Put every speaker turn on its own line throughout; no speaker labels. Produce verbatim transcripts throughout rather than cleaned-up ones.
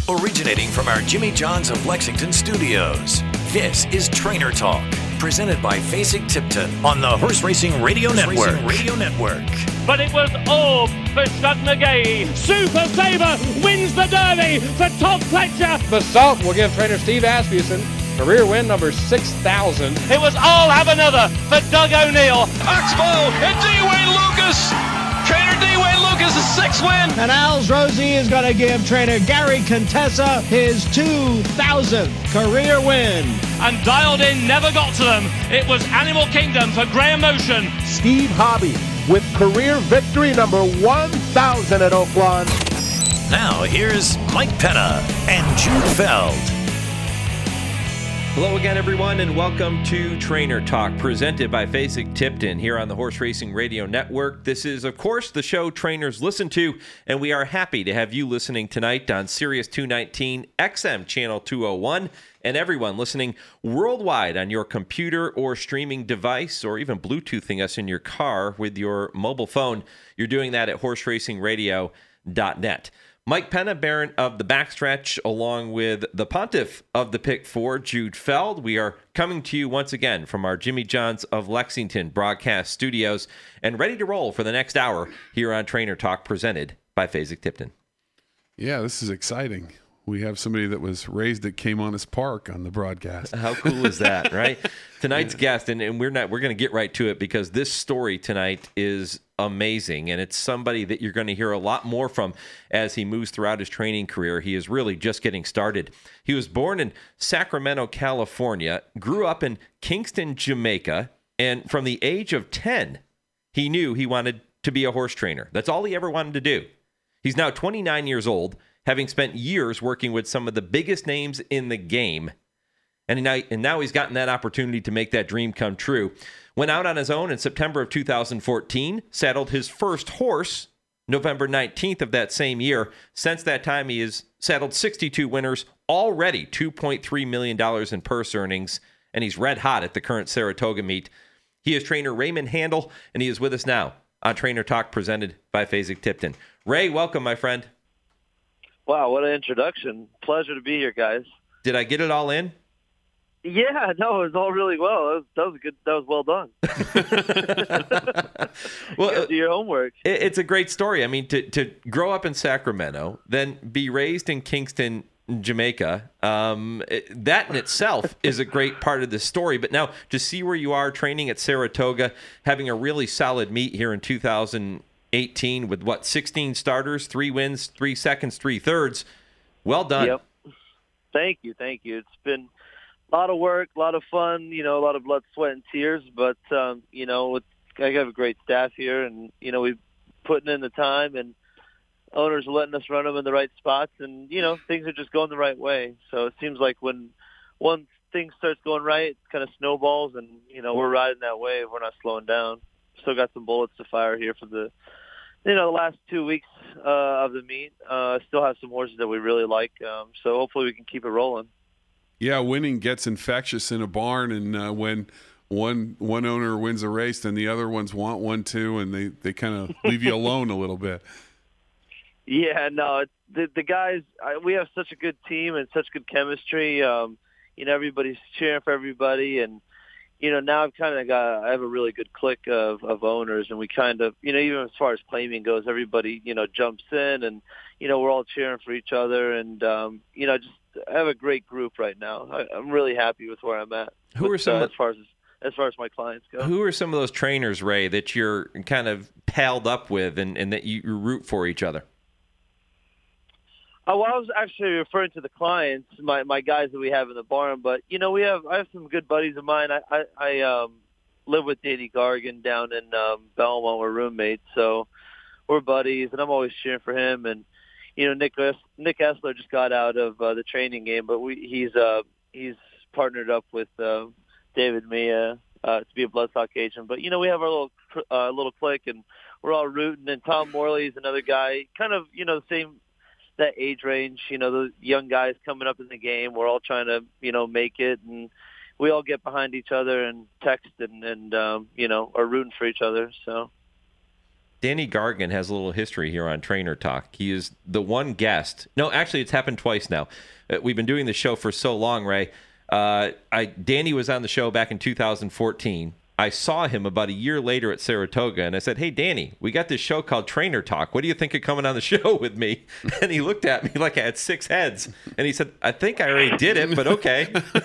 Originating from our Jimmy John's of Lexington studios, this is Trainer Talk, presented by Fasig-Tipton on the Horse Racing Radio Network. Racing Radio Network.
But it was all for Shug McGahee. Super Sabre wins the Derby for Todd Pletcher.
The Salt will give trainer Steve Asmussen career win number six thousand.
It was all have another for Doug O'Neill.
Oxbow and D-Wayne Lucas. Trainer D-Wayne Lucas' sixth win.
And Al's Rosie is going to give trainer Gary Contessa his two thousandth career win.
And Dialed In never got to them. It was Animal Kingdom for Graham Motion.
Steve Hobby with career victory number one thousand at Oaklawn.
Now here's Mike Penna and Jude Feld.
Hello again, everyone, and welcome to Trainer Talk, presented by Fasig-Tipton here on the Horse Racing Radio Network. This is, of course, the show trainers listen to, and we are happy to have you listening tonight on Sirius two nineteen, X M Channel two oh one, and everyone listening worldwide on your computer or streaming device, or even Bluetoothing us in your car with your mobile phone. You're doing that at horse racing radio dot net. Mike Penna, Baron of the Backstretch, along with the Pontiff of the Pick Four, Jude Feld. We are coming to you once again from our Jimmy John's of Lexington broadcast studios and ready to roll for the next hour here on Trainer Talk, presented by Fasig-Tipton.
Yeah, this is exciting. We have somebody that was raised at Caymanas Park on the broadcast.
How cool is that, right? Tonight's yeah. guest, and, and we're not we're going to get right to it because this story tonight is amazing, and it's somebody that you're going to hear a lot more from as he moves throughout his training career. He is really just getting started. He was born in Sacramento, California, grew up in Kingston, Jamaica, and from the age of ten, he knew he wanted to be a horse trainer. That's all he ever wanted to do. He's now twenty-nine years old, having spent years working with some of the biggest names in the game. And now, and now he's gotten that opportunity to make that dream come true. Went out on his own in September of two thousand fourteen, saddled his first horse November nineteenth of that same year. Since that time, he has saddled sixty-two winners, already two point three million dollars in purse earnings, and he's red hot at the current Saratoga meet. He is trainer Raymond Handel, and he is with us now on Trainer Talk, presented by Fasig-Tipton. Ray, welcome, my friend.
Wow, what an introduction. Pleasure to be here, guys.
Did I get it all in?
Yeah, no, it was all really well. That was, that was good. That was well done. Well, you do your homework.
It, it's a great story. I mean, to to grow up in Sacramento, then be raised in Kingston, Jamaica, um, it, that in itself is a great part of the story. But now to see where you are training at Saratoga, having a really solid meet here in two thousand eighteen with, what, sixteen starters, three wins, three seconds, three thirds. Well done.
Yep. Thank you. Thank you. It's been a lot of work, a lot of fun, you know, a lot of blood, sweat, and tears. But, um, you know, it's, I have a great staff here, and, you know, we've putting in the time, and owners are letting us run them in the right spots, and, you know, things are just going the right way. So it seems like when one thing starts going right, it kind of snowballs, and, you know, we're riding that wave. We're not slowing down. Still got some bullets to fire here for the, you know, the last two weeks uh, of the meet. Uh, still have some horses that we really like, um, so hopefully we can keep it rolling.
Yeah, winning gets infectious in a barn, and uh, when one one owner wins a race, then the other ones want one too, and they, they kind of leave you alone a little bit.
Yeah, no, it's, the the guys, I, we have such a good team and such good chemistry. Um, you know, everybody's cheering for everybody, and you know, now I've kind of got, I have a really good clique of, of owners, and we kind of, you know, even as far as claiming goes, everybody, you know, jumps in, and, you know, we're all cheering for each other, and, um, you know, just I have a great group right now. I, I'm really happy with where I'm at.
Who
with,
are some
uh,
of,
as far as as far as my clients go?
Who are some of those trainers, Ray, that you're kind of palled up with, and, and that you root for each other?
Oh, well, I was actually referring to the clients, my my guys that we have in the barn. But you know, we have I have some good buddies of mine. I I, I um, live with Danny Gargan down in um, Belmont. We're roommates, so we're buddies, and I'm always cheering for him. And you know, Nick Nick Essler just got out of uh, the training game, but we he's uh he's partnered up with uh, David Mia uh, to be a bloodstock agent. But you know, we have our little uh, little clique, and we're all rooting. And Tom Morley is another guy, kind of you know the same. That age range, you know, the young guys coming up in the game, we're all trying to, you know, make it, and we all get behind each other and text and, and um, you know, are rooting for each other. So
Danny Gargan has a little history here on Trainer Talk. He is the one guest. No, actually, it's happened twice now. Uh, we've been doing the show for so long, Ray. Uh, I Danny was on the show back in two thousand fourteen. I saw him about a year later at Saratoga, and I said, "Hey, Danny, we got this show called Trainer Talk. What do you think of coming on the show with me?" And he looked at me like I had six heads, and he said, "I think I already did it, but okay."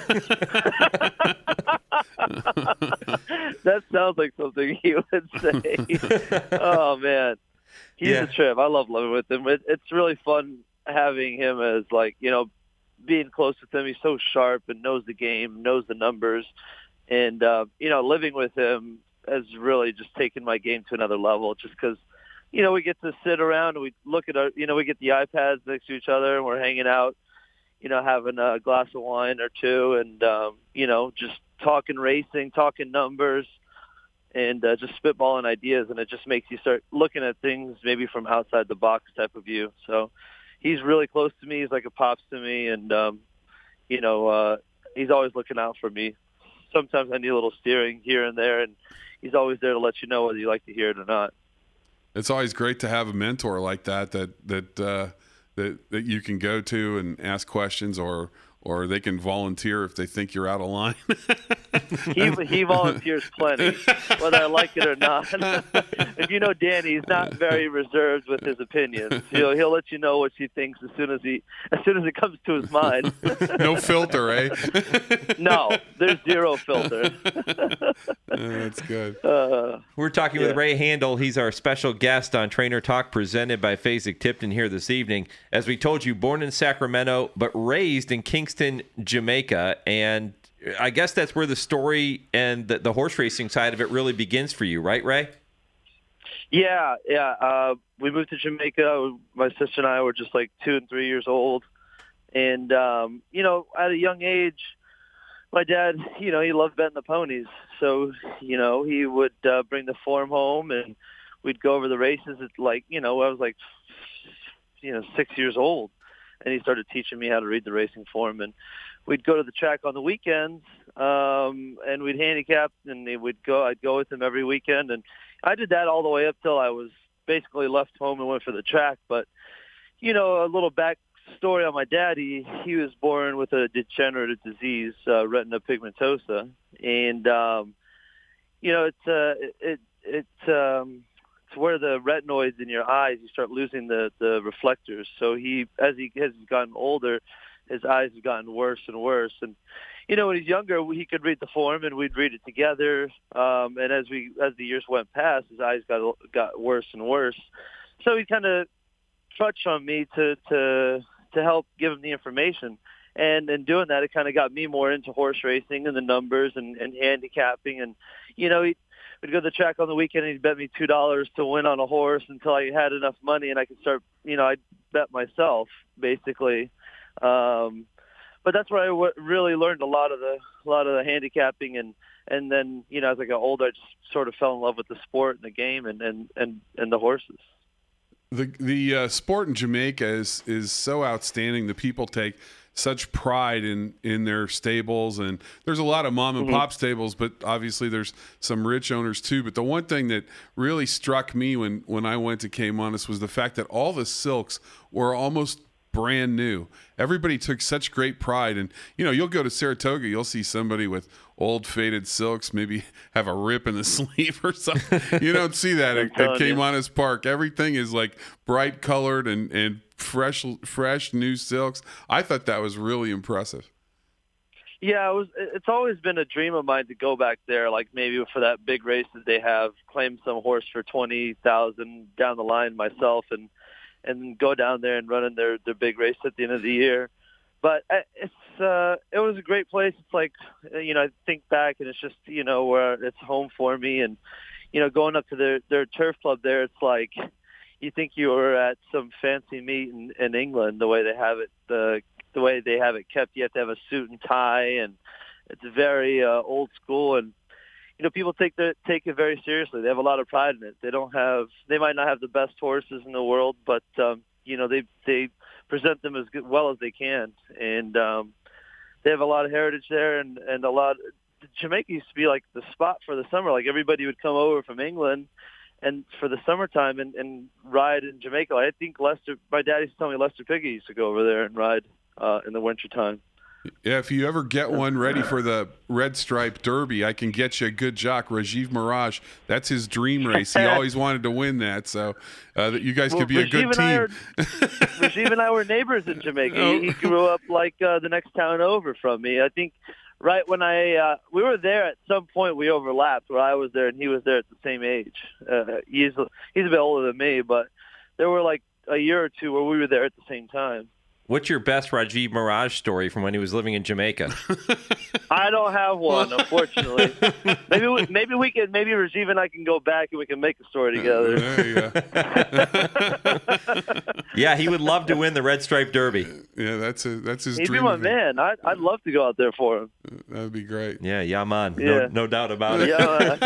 That sounds like something he would say. Oh, man. He's
Yeah.
a trip. I love living with him. It, it's really fun having him as, like, you know, being close with him. He's so sharp and knows the game, knows the numbers. And, uh, you know, living with him has really just taken my game to another level just because, you know, we get to sit around and we look at our, you know, we get the iPads next to each other and we're hanging out, you know, having a glass of wine or two and, um, you know, just talking racing, talking numbers, and uh, just spitballing ideas. And it just makes you start looking at things maybe from outside the box type of view. So he's really close to me. He's like a pops to me. And, um, you know, uh, he's always looking out for me. Sometimes I need a little steering here and there, and he's always there to let you know whether you like to hear it or not.
It's always great to have a mentor like that that that uh, that that you can go to and ask questions, or or they can volunteer if they think you're out of line.
he he volunteers plenty, whether I like it or not. If you know Danny, he's not very reserved with his opinions. He'll he'll let you know what he thinks as soon as he as soon as it comes to his mind.
No filter, eh?
No, there's zero filter.
Yeah, that's good.
Uh,
We're talking
yeah.
with Ray Handel. He's our special guest on Trainer Talk, presented by Fasig-Tipton here this evening. As we told you, born in Sacramento, but raised in Kingston, Jamaica. And I guess that's where the story and the, the horse racing side of it really begins for you, right, Ray?
Yeah, yeah. Uh, we moved to Jamaica. My sister and I were just like two and three years old. And, um, you know, at a young age, my dad, you know, he loved betting the ponies. So, you know, he would uh, bring the form home and we'd go over the races. It's like, you know, I was like, you know, six years old. And he started teaching me how to read the racing form. And we'd go to the track on the weekends, um, and we'd handicap, and they would go. I'd go with him every weekend. And I did that all the way up till I was basically left home and went for the track. But, you know, a little back story on my dad, he, he was born with a degenerative disease, uh, retina pigmentosa. And, um, you know, it's, uh, it, it, um, it's where the retinoids in your eyes, you start losing the, the reflectors. So he, as he has gotten older, his eyes have gotten worse and worse. And, you know, when he's younger, he could read the form and we'd read it together. Um, and as we, as the years went past, his eyes got, got worse and worse. So he kind of touched on me to, to, to help give him the information. And in doing that, it kind of got me more into horse racing and the numbers and, and handicapping. And, you know, he, we'd go to the track on the weekend and he'd bet me two dollars to win on a horse until I had enough money and I could start, you know, I'd bet myself basically. Um, but that's where I w- really learned a lot of the, a lot of the handicapping. And, and then, you know, as I got older, I just sort of fell in love with the sport and the game and, and, and, and the horses.
The the uh, sport in Jamaica is is so outstanding. The people take such pride in in their stables, and there's a lot of mom and pop mm-hmm. stables, but obviously there's some rich owners too. But the one thing that really struck me when when I went to Caymanas was the fact that all the silks were almost brand new. Everybody took such great pride. And, you know, you'll go to Saratoga, you'll see somebody with old faded silks, maybe have a rip in the sleeve or something. You don't see that at, at Caymanas Park. Everything is like bright colored and, and fresh, fresh new silks. I thought that was really impressive.
Yeah, it was, it's always been a dream of mine to go back there, like maybe for that big race that they have, claim some horse for twenty thousand down the line myself, and and go down there and run in their, their big race at the end of the year. But it's uh, it was a great place. It's like, you know, I think back and it's just, you know, where it's home for me. And, you know, going up to their, their turf club there, it's like you think you were at some fancy meet in, in England, the way they have it, the the way they have it kept. You have to have a suit and tie, and it's very uh, old school. And, you know, people take the, take it very seriously. They have a lot of pride in it. They don't have, they might not have the best horses in the world, but, um, you know, they, they present them as good, well as they can. And, um, they have a lot of heritage there, and, and a lot, Jamaica used to be like the spot for the summer. Like everybody would come over from England and for the summertime and, and ride in Jamaica. I think Lester, my dad used to tell me Lester Piggott used to go over there and ride uh, in the wintertime.
Yeah, if you ever get one ready for the Red Stripe Derby, I can get you a good jock, Rajiv Mirage. That's his dream race. He always wanted to win that, so uh, that you guys
well,
could be
Rajiv
a good team.
Are, Rajiv and I were neighbors in Jamaica. Oh. He, he grew up like uh, the next town over from me. I think right when I uh, we were there at some point, we overlapped where I was there and he was there at the same age. Uh, he's he's a bit older than me, but there were like a year or two where we were there at the same time.
What's your best Rajiv Mirage story from when he was living in Jamaica?
I don't have one, unfortunately. maybe we, maybe we can maybe Rajiv and I can go back and we can make a story together.
There you go.
Yeah, he would love to win the Red Stripe Derby.
Yeah, that's a, that's his
He'd
dream.
He'd be my
event.
man. I'd, I'd love to go out there for him.
That would be great.
Yeah, yeah, man.
Yeah.
No, no doubt about it.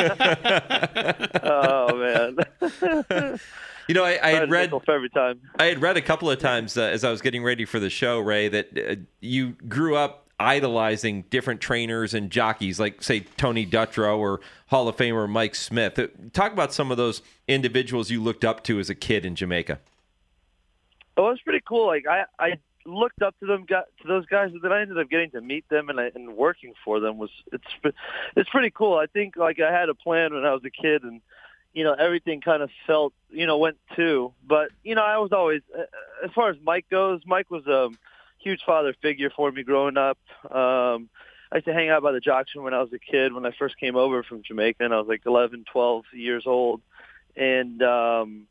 Yeah. Oh man.
You know, I, I had read
every time.
I had read a couple of times uh, as I was getting ready for the show, Ray, that uh, you grew up idolizing different trainers and jockeys, like say Tony Dutrow or Hall of Famer Mike Smith. Uh, talk about some of those individuals you looked up to as a kid in Jamaica.
Oh, it was pretty cool. Like I, I looked up to them, got to those guys, and then I ended up getting to meet them and, I, and working for them was it's it's pretty cool. I think like I had a plan when I was a kid and. You know, everything kind of felt, you know, went to. But, you know, I was always, as far as Mike goes, Mike was a huge father figure for me growing up. Um, I used to hang out by the Jockstone when I was a kid, when I first came over from Jamaica, and I was like eleven, twelve years old. And, um,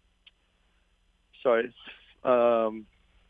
sorry, um,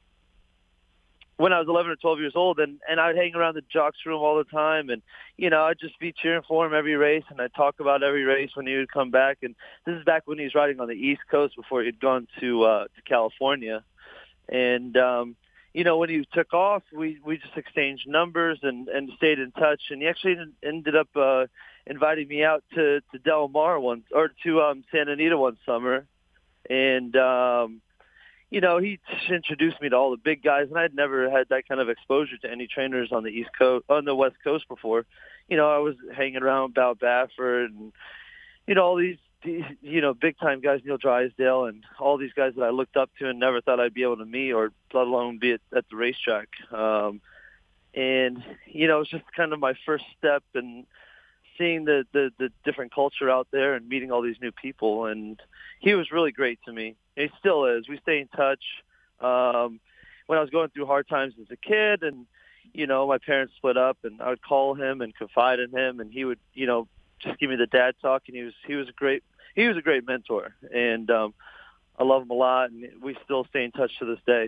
when I was eleven or twelve years old, and, and I'd hang around the jocks room all the time, and, you know, I'd just be cheering for him every race, and I'd talk about every race when he would come back. And this is back when he was riding on the East Coast before he had gone to uh, to California. And, um, you know, when he took off, we, we just exchanged numbers and, and stayed in touch. And he actually ended up uh, inviting me out to, to Del Mar once, or to um, Santa Anita one summer. And, um, you know, he introduced me to all the big guys, and I'd never had that kind of exposure to any trainers on the East Coast, on the West Coast before. You know, I was hanging around Bob Baffert and, you know, all these, these, you know, big-time guys, Neil Drysdale, and all these guys that I looked up to and never thought I'd be able to meet or let alone be at, at the racetrack. Um, and, you know, it was just kind of my first step in seeing the, the, the different culture out there and meeting all these new people. And he was really great to me. He still is. We stay in touch. Um, when I was going through hard times as a kid and, you know, my parents split up and I would call him and confide in him and he would, you know, just give me the dad talk. And he was, he was a great, he was a great mentor. And um, I love him a lot. And we still stay in touch to this day.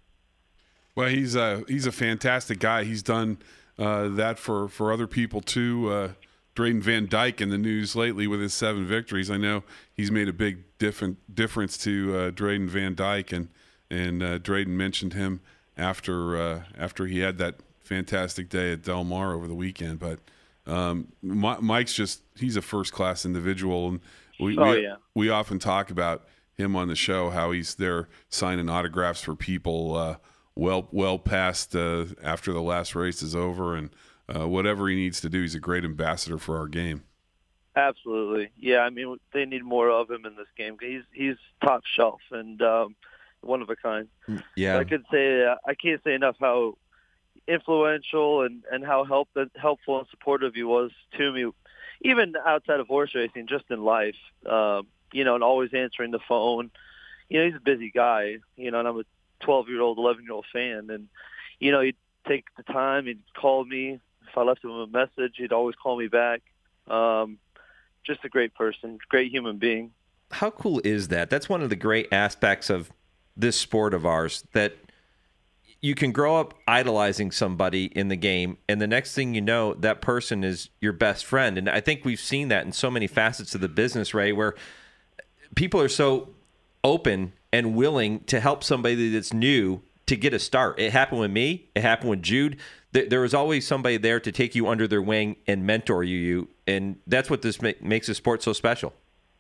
Well, he's a, he's a fantastic guy. He's done uh, that for, for other people too. Uh, Drayden Van Dyke in the news lately with his seven victories. I know he's made a big different difference to uh, Drayden Van Dyke, and and uh, Drayden mentioned him after uh, after he had that fantastic day at Del Mar over the weekend. But um, Mike's just he's a first class individual, and we
oh,
we,
yeah.
we often talk about him on the show, how he's there signing autographs for people uh, well well past uh, after the last race is over, and Uh, whatever he needs to do, he's a great ambassador for our game.
Absolutely, yeah. I mean, they need more of him in this game. He's he's top shelf and um, one of a kind.
Yeah,
I could say uh, I can't say enough how influential and, and how help, helpful and supportive he was to me, even outside of horse racing, just in life. Um, you know, and always answering the phone. You know, he's a busy guy. You know, and I'm a twelve-year-old, eleven-year-old fan, and you know, he'd take the time. He'd call me. If I left him a message, he'd always call me back. Um, just a great person, great human being.
How cool is that? That's one of the great aspects of this sport of ours, that you can grow up idolizing somebody in the game, and the next thing you know, that person is your best friend. And I think we've seen that in so many facets of the business, Ray, where people are so open and willing to help somebody that's new to get a start. It happened with me. It happened with Jude. There was always somebody there to take you under their wing and mentor you, and that's what this makes the sport so special.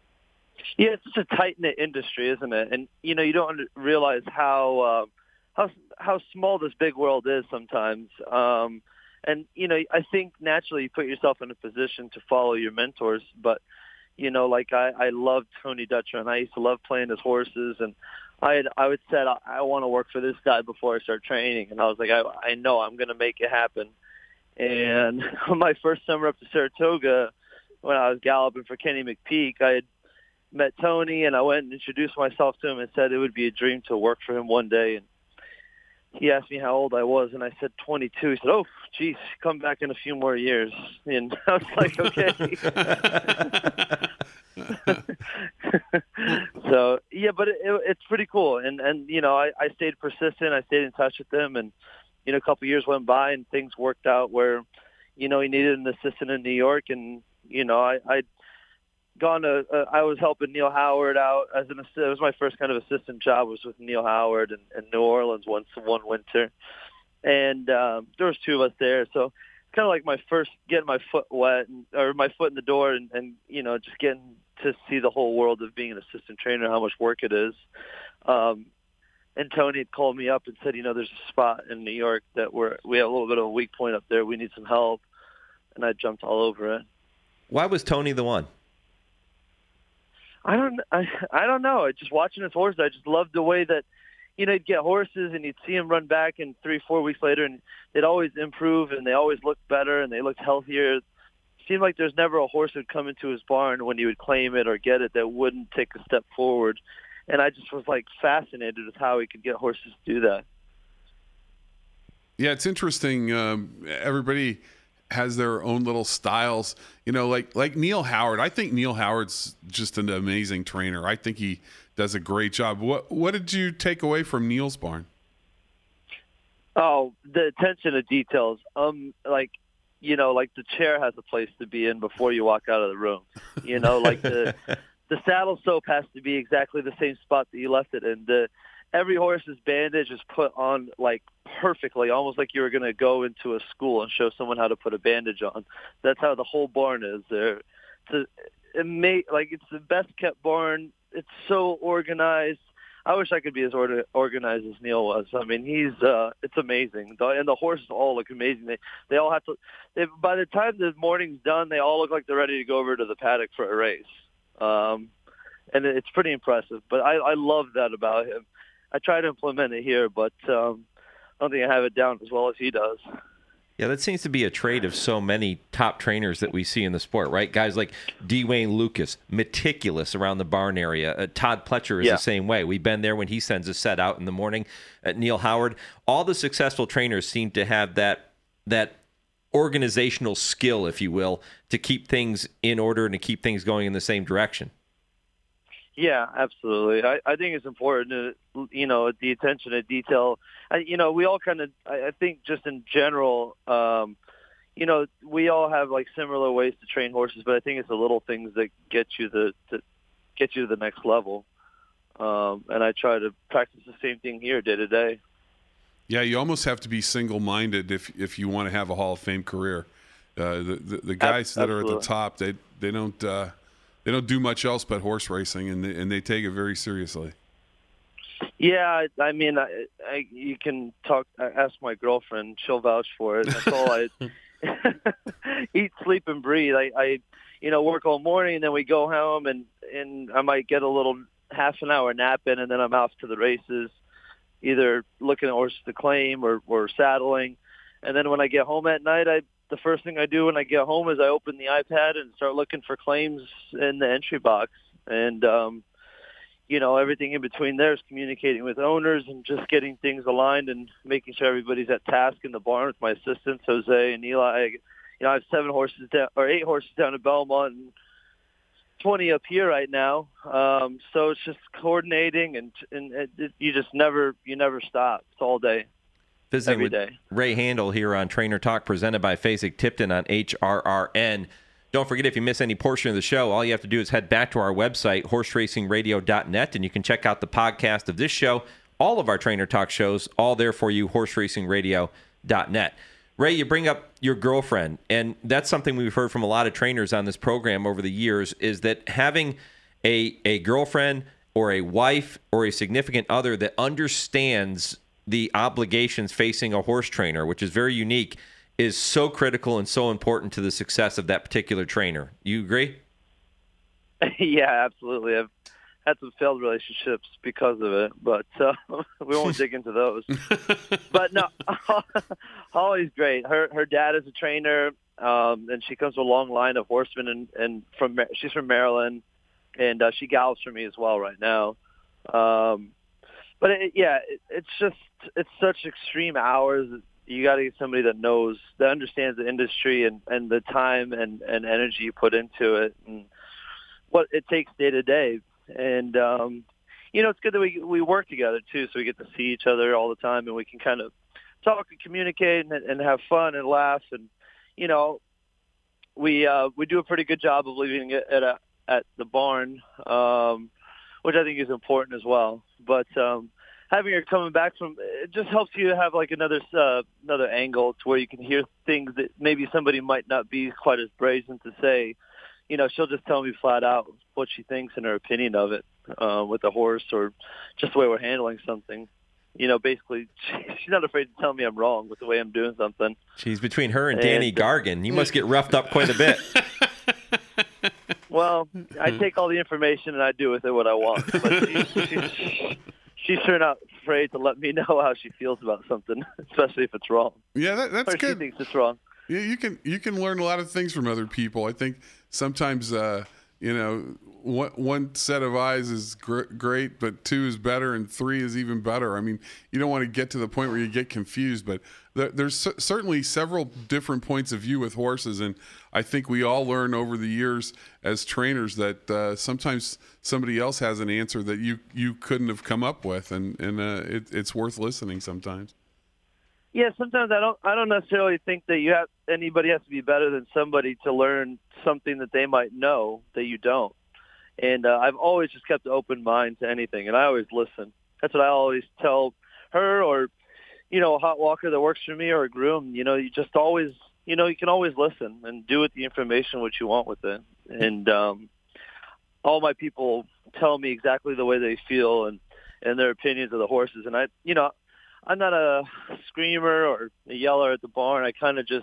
Yeah, it's just a tight-knit industry, isn't it? And, you know, you don't realize how uh, how how small this big world is sometimes. Um, and, you know, I think naturally you put yourself in a position to follow your mentors, but, You know, like I, I loved Tony Dutcher, and I used to love playing his horses, and I had, I would said I, I want to work for this guy before I start training, and I was like, I, I know I'm going to make it happen. And my first summer up to Saratoga, when I was galloping for Kenny McPeak, I had met Tony, and I went and introduced myself to him and said it would be a dream to work for him one day. And he asked me how old I was, and I said twenty-two. He said, "Oh, geez, come back in a few more years." And I was like, okay. So, yeah, but it, it, it's pretty cool. And, and you know, I, I stayed persistent. I stayed in touch with them. And, you know, a couple of years went by, and things worked out where, you know, he needed an assistant in New York. And, you know, I, I'd gone to, uh, I was helping Neil Howard out as an assistant. It was my first kind of assistant job was with Neil Howard in, in New Orleans once one winter. And um, there was two of us there. So it's kind of like my first getting my foot wet and, or my foot in the door and, and, you know, just getting to see the whole world of being an assistant trainer, how much work it is. Um, and Tony had called me up and said, you know, there's a spot in New York that we're, we have a little bit of a weak point up there. We need some help. And I jumped all over it.
Why was Tony the one?
I don't, I, I don't know. Just watching his horses, I just loved the way that, you know, he'd get horses and you'd see him run back, and three, four weeks later, and they'd always improve and they always looked better and they looked healthier. It seemed like there's never a horse that would come into his barn when he would claim it or get it that wouldn't take a step forward. And I just was like fascinated with how he could get horses to do that.
Yeah, it's interesting. Um, everybody has their own little styles, you know, like like Neil Howard. I think Neil Howard's just an amazing trainer. I think he does a great job. What what did you take away from Neil's barn?
Oh, the attention to details. Um, like, you know, like the chair has a place to be in before you walk out of the room. You know, like the the saddle soap has to be exactly the same spot that you left it in. The every horse's bandage is put on like perfectly, almost like you were going to go into a school and show someone how to put a bandage on. That's how the whole barn is. There, it's a, it may, like it's the best kept barn. It's so organized. I wish I could be as or- organized as Neil was. I mean, he's uh, it's amazing. The, and the horses all look amazing. They they all have to. They, by the time the morning's done, they all look like they're ready to go over to the paddock for a race. Um, and it's pretty impressive. But I, I love that about him. I try to implement it here, but um, I don't think I have it down as well as he does.
Yeah, that seems to be a trait of so many top trainers that we see in the sport, right? Guys like D. Wayne Lucas, meticulous around the barn area. Uh, Todd Pletcher is
yeah.
the same way. We've been there when he sends a set out in the morning. At Neil Howard, all the successful trainers seem to have that that organizational skill, if you will, to keep things in order and to keep things going in the same direction.
Yeah, absolutely. I, I think it's important to, you know, the attention to detail. I, you know, we all kind of, I, I think just in general, um, you know, we all have like similar ways to train horses, but I think it's the little things that get you the, to get you to the next level. Um, and I try to practice the same thing here day to day.
Yeah, you almost have to be single-minded if if you want to have a Hall of Fame career. Uh, the, the the guys that
absolutely.
are at the top, they they don't. Uh, They don't do much else but horse racing, and they, and they take it very seriously.
Yeah, I, I mean, I, I, you can talk. Ask my girlfriend; she'll vouch for it. That's all I eat, sleep, and breathe. I, I, you know, work all morning, and then we go home, and and I might get a little half an hour nap in, and then I'm off to the races, either looking at horses to claim or or saddling, and then when I get home at night, I. The first thing I do when I get home is I open the iPad and start looking for claims in the entry box. And, um, you know, everything in between there is communicating with owners and just getting things aligned and making sure everybody's at task in the barn with my assistants, Jose and Eli. You know, I have seven horses down, or eight horses down at Belmont and twenty up here right now. Um, so it's just coordinating and, and it, it, you just never, you never stop. It's all day.
Visiting
Every
with
day.
Ray Handel here on Trainer Talk, presented by Fasig-Tipton on H R R N. Don't forget, if you miss any portion of the show, all you have to do is head back to our website, horse racing radio dot net, and you can check out the podcast of this show, all of our Trainer Talk shows, all there for you, horse racing radio dot net. Ray, you bring up your girlfriend, and that's something we've heard from a lot of trainers on this program over the years, is that having a, a girlfriend or a wife or a significant other that understands the obligations facing a horse trainer, which is very unique, is so critical and so important to the success of that particular trainer. You agree?
Yeah, absolutely. I've had some failed relationships because of it, but uh, we won't dig into those. But no, Holly's great. Her her dad is a trainer, um, and she comes from a long line of horsemen, and, and from she's from Maryland, and uh, she gallops for me as well right now. Um, but it, yeah, it, it's just it's such extreme hours. You got to get somebody that knows, that understands the industry and, and the time and, and energy you put into it and what it takes day to day. And, um, you know, it's good that we we work together, too, so we get to see each other all the time and we can kind of talk and communicate and, and have fun and laugh. And, you know, we uh, we do a pretty good job of leaving it at, a, at the barn, um, which I think is important as well. But um, having her coming back from, it just helps you have like another uh, another angle to where you can hear things that maybe somebody might not be quite as brazen to say. You know, she'll just tell me flat out what she thinks and her opinion of it uh, with the horse or just the way we're handling something. You know, basically, she, she's not afraid to tell me I'm wrong with the way I'm doing something.
She's between her and, and Danny Gargan. You must get roughed up quite a bit.
Well, I take all the information and I do with it what I want. But she, she, she's sure not afraid to let me know how she feels about something, especially if it's wrong.
Yeah, that, that's
or
good.
She thinks it's wrong.
Yeah, you can you can learn a lot of things from other people. I think sometimes uh, you know one one set of eyes is gr- great, but two is better, and three is even better. I mean, you don't want to get to the point where you get confused, but there, there's c- certainly several different points of view with horses, and I think we all learn over the years as trainers that uh, sometimes somebody else has an answer that you you couldn't have come up with, and and uh, it, it's worth listening sometimes.
Yeah, sometimes I don't. I don't necessarily think that you have anybody has to be better than somebody to learn something that they might know that you don't. And uh, I've always just kept an open mind to anything, and I always listen. That's what I always tell her, or you know, a hot walker that works for me, or a groom. You know, you just always, you know, you can always listen and do with the information what you want with it. And um, all my people tell me exactly the way they feel and and their opinions of the horses, and I, you know. I'm not a screamer or a yeller at the barn. I kind of just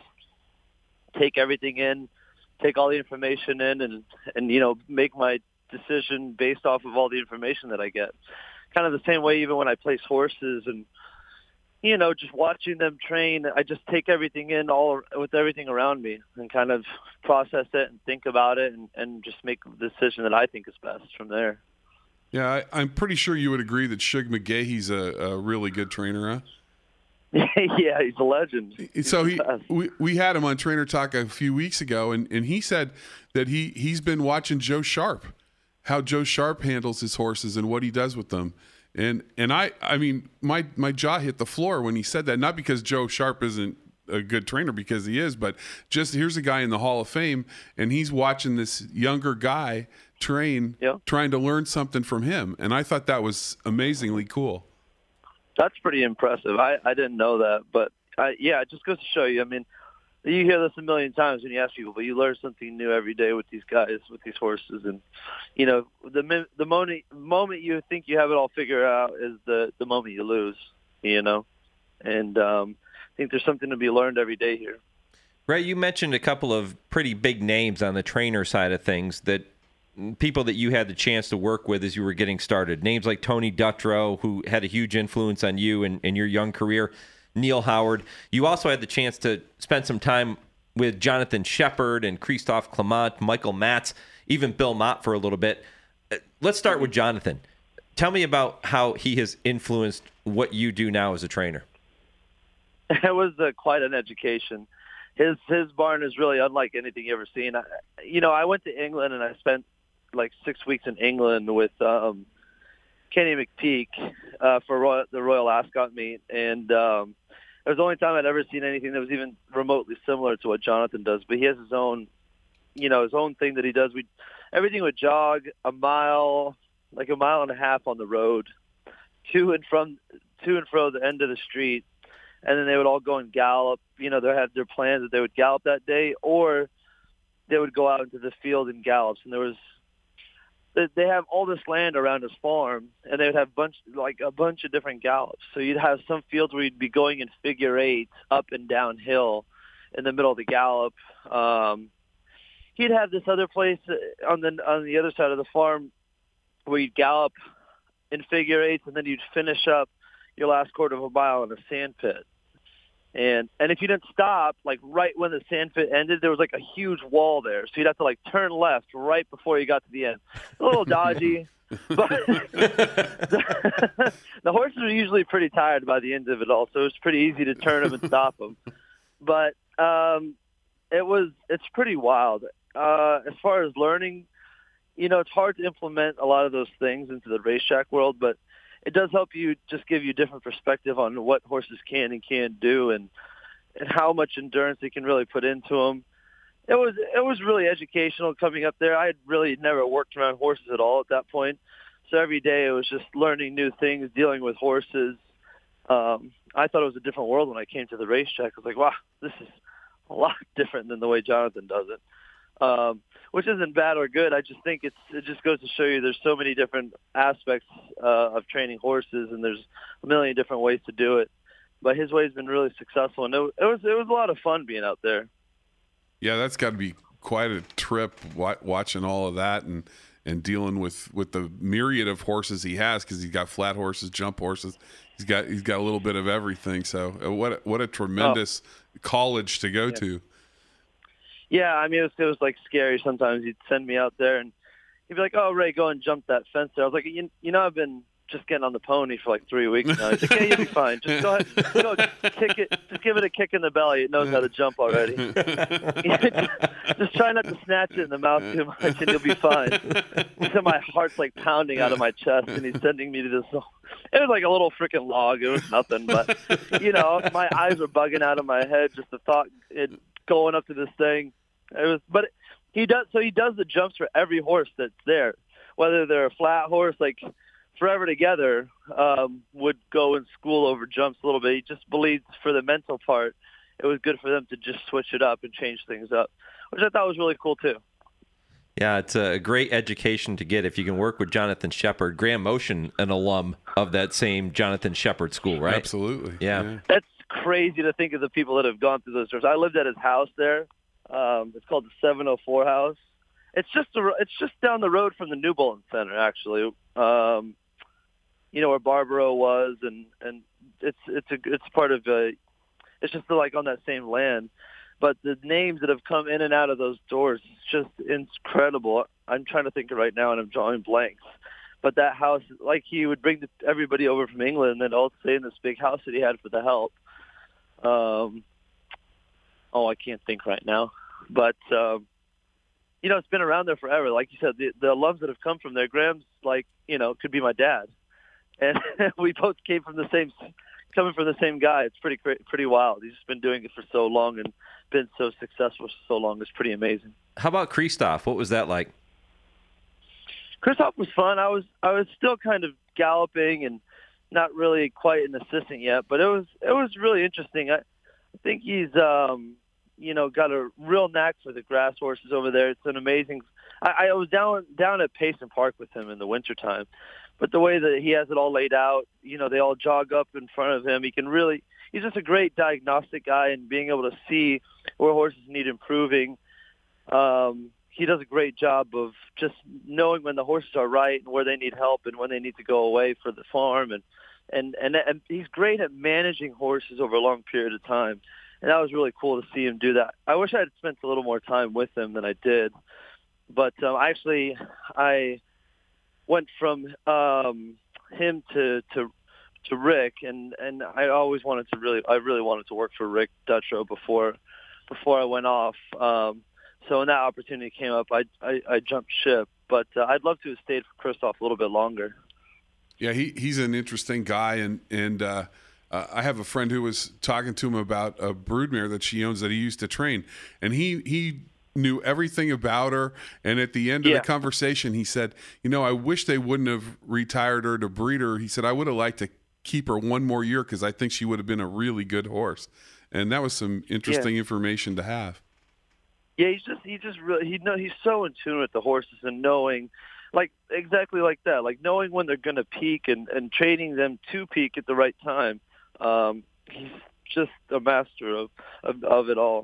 take everything in, take all the information in, and, and, you know, make my decision based off of all the information that I get. Kind of the same way even when I place horses and, you know, just watching them train, I just take everything in all with everything around me and kind of process it and think about it and, and just make the decision that I think is best from there.
Yeah, I, I'm pretty sure you would agree that Shug McGahee's a, a really good trainer, huh?
Yeah, he's a legend. He's
so he, we we had him on Trainer Talk a few weeks ago, and, and he said that he he's been watching Joe Sharp, how Joe Sharp handles his horses and what he does with them, and and I I mean my my jaw hit the floor when he said that. Not because Joe Sharp isn't a good trainer, because he is, but just here's a guy in the Hall of Fame, and he's watching this younger guy train,
yep.
trying to learn something from him, and I thought that was amazingly cool.
That's pretty impressive. I, I didn't know that, but I, yeah, it just goes to show you. I mean, you hear this a million times when you ask people, but you learn something new every day with these guys, with these horses, and you know, the the moment moment you think you have it all figured out is the the moment you lose. You know, and um, I think there's something to be learned every day here.
Ray, you mentioned a couple of pretty big names on the trainer side of things that. People that you had the chance to work with as you were getting started. Names like Tony Dutrow, who had a huge influence on you and, and your young career. Neil Howard. You also had the chance to spend some time with Jonathan Shepard and Christophe Clement, Michael Matz, even Bill Mott for a little bit. Let's start with Jonathan. Tell me about how he has influenced what you do now as a trainer.
It was uh, quite an education. His his barn is really unlike anything you've ever seen. I, you know, I went to England and I spent like six weeks in England with um, Kenny McPeak uh, for Royal, the Royal Ascot meet, and um, it was the only time I'd ever seen anything that was even remotely similar to what Jonathan does. But he has his own, you know, his own thing that he does. We everything would jog a mile, like a mile and a half on the road, to and from to and fro the end of the street, and then they would all go and gallop. You know, they had their plans that they would gallop that day, or they would go out into the field and gallops. And there was they have all this land around his farm, and they would have bunch like a bunch of different gallops. So you'd have some fields where you'd be going in figure eight up and downhill in the middle of the gallop. Um, he'd have this other place on the on the other side of the farm where you'd gallop in figure eights, and then you'd finish up your last quarter of a mile in a sand pit. And and if you didn't stop, like right when the sand pit ended, there was like a huge wall there. So you'd have to like turn left right before you got to the end. A little dodgy. But the, the horses are usually pretty tired by the end of it all, so it's pretty easy to turn them and stop them. But um, it was it's pretty wild. Uh, as far as learning, you know, it's hard to implement a lot of those things into the racetrack world, but it does help you just give you a different perspective on what horses can and can't do, and and how much endurance they can really put into them. It was it was really educational coming up there. I had really never worked around horses at all at that point, so every day it was just learning new things, dealing with horses. Um, I thought it was a different world when I came to the racetrack. I was like, wow, this is a lot different than the way Jonathan does it, um, which isn't bad or good. I just think it's it just goes to show you there's so many different aspects uh, of training horses, and there's a million different ways to do it. But his way has been really successful, and it, it was it was a lot of fun being out there.
Yeah, that's got to be quite a trip watching all of that and, and dealing with, with the myriad of horses he has, because he's got flat horses, jump horses. He's got he's got a little bit of everything. So what a, what a tremendous oh. college to go
yeah.
to.
Yeah, I mean, it was, it was like scary sometimes. He'd send me out there and he'd be like, "Oh, Ray, go and jump that fence there." I was like, you, you know, I've been just getting on the pony for like three weeks now. He's like, "Yeah, you'll be fine. Just go ahead, just go kick it. Just give it a kick in the belly. It knows how to jump already. Just try not to snatch it in the mouth too much, and you'll be fine." So my heart's like pounding out of my chest, and he's sending me to this. It was like a little freaking log. It was nothing, but you know, my eyes were bugging out of my head just the thought it going up to this thing. It was, but he does. So he does the jumps for every horse that's there, whether they're a flat horse like. Forever Together um, would go in school over jumps a little bit. He just believes for the mental part, it was good for them to just switch it up and change things up, which I thought was really cool too.
Yeah, it's a great education to get if you can work with Jonathan Shepard. Graham Motion, an alum of that same Jonathan Shepard school, right?
Absolutely.
Yeah.
yeah.
That's crazy to think of the people that have gone through those jumps. I lived at his house there. Um, it's called the seven oh four House. It's just a, it's just down the road from the New Bolton Center, actually. Um, you know, where Barbaro was, and, and it's it's a it's part of a, it's just like on that same land. But the names that have come in and out of those doors, it's just incredible. I'm trying to think of right now, and I'm drawing blanks. But that house, like he would bring the, everybody over from England, and then all stay in this big house that he had for the help. Um, oh, I can't think right now. But, um, you know, it's been around there forever. Like you said, the, the alums that have come from there, Graham's like, you know, could be my dad. And we both came from the same, coming from the same guy. It's pretty, pretty wild. He's just been doing it for so long and been so successful for so long. It's pretty amazing.
How about Christoph? What was that like?
Christoph was fun. I was, I was still kind of galloping and not really quite an assistant yet, but it was, it was really interesting. I, I think he's, um, you know, got a real knack for the grass horses over there. It's an amazing. I, I was down down at Payson Park with him in the wintertime. But the way that he has it all laid out, you know, they all jog up in front of him. He can really, he's just a great diagnostic guy, and being able to see where horses need improving. Um, he does a great job of just knowing when the horses are right and where they need help and when they need to go away for the farm. And, and, and, and he's great at managing horses over a long period of time. And that was really cool to see him do that. I wish I had spent a little more time with him than I did. But um, actually, I... went from um, him to, to to Rick, and, and I always wanted to really I really wanted to work for Rick Dutrow before before I went off. Um, so when that opportunity came up, I I, I jumped ship. But uh, I'd love to have stayed for Christoph a little bit longer.
Yeah, he he's an interesting guy, and and uh, uh, I have a friend who was talking to him about a broodmare that she owns that he used to train, and he he. knew everything about her, and at the end of
yeah.
the conversation he said, you know, I wish they wouldn't have retired her to breed her. He said, I would have liked to keep her one more year because I think she would have been a really good horse. And that was some interesting yeah. information to have.
Yeah, he's just he just really he know he's so in tune with the horses and knowing, like exactly like that, like knowing when they're going to peak and and training them to peak at the right time. Um, he's just a master of, of of it all.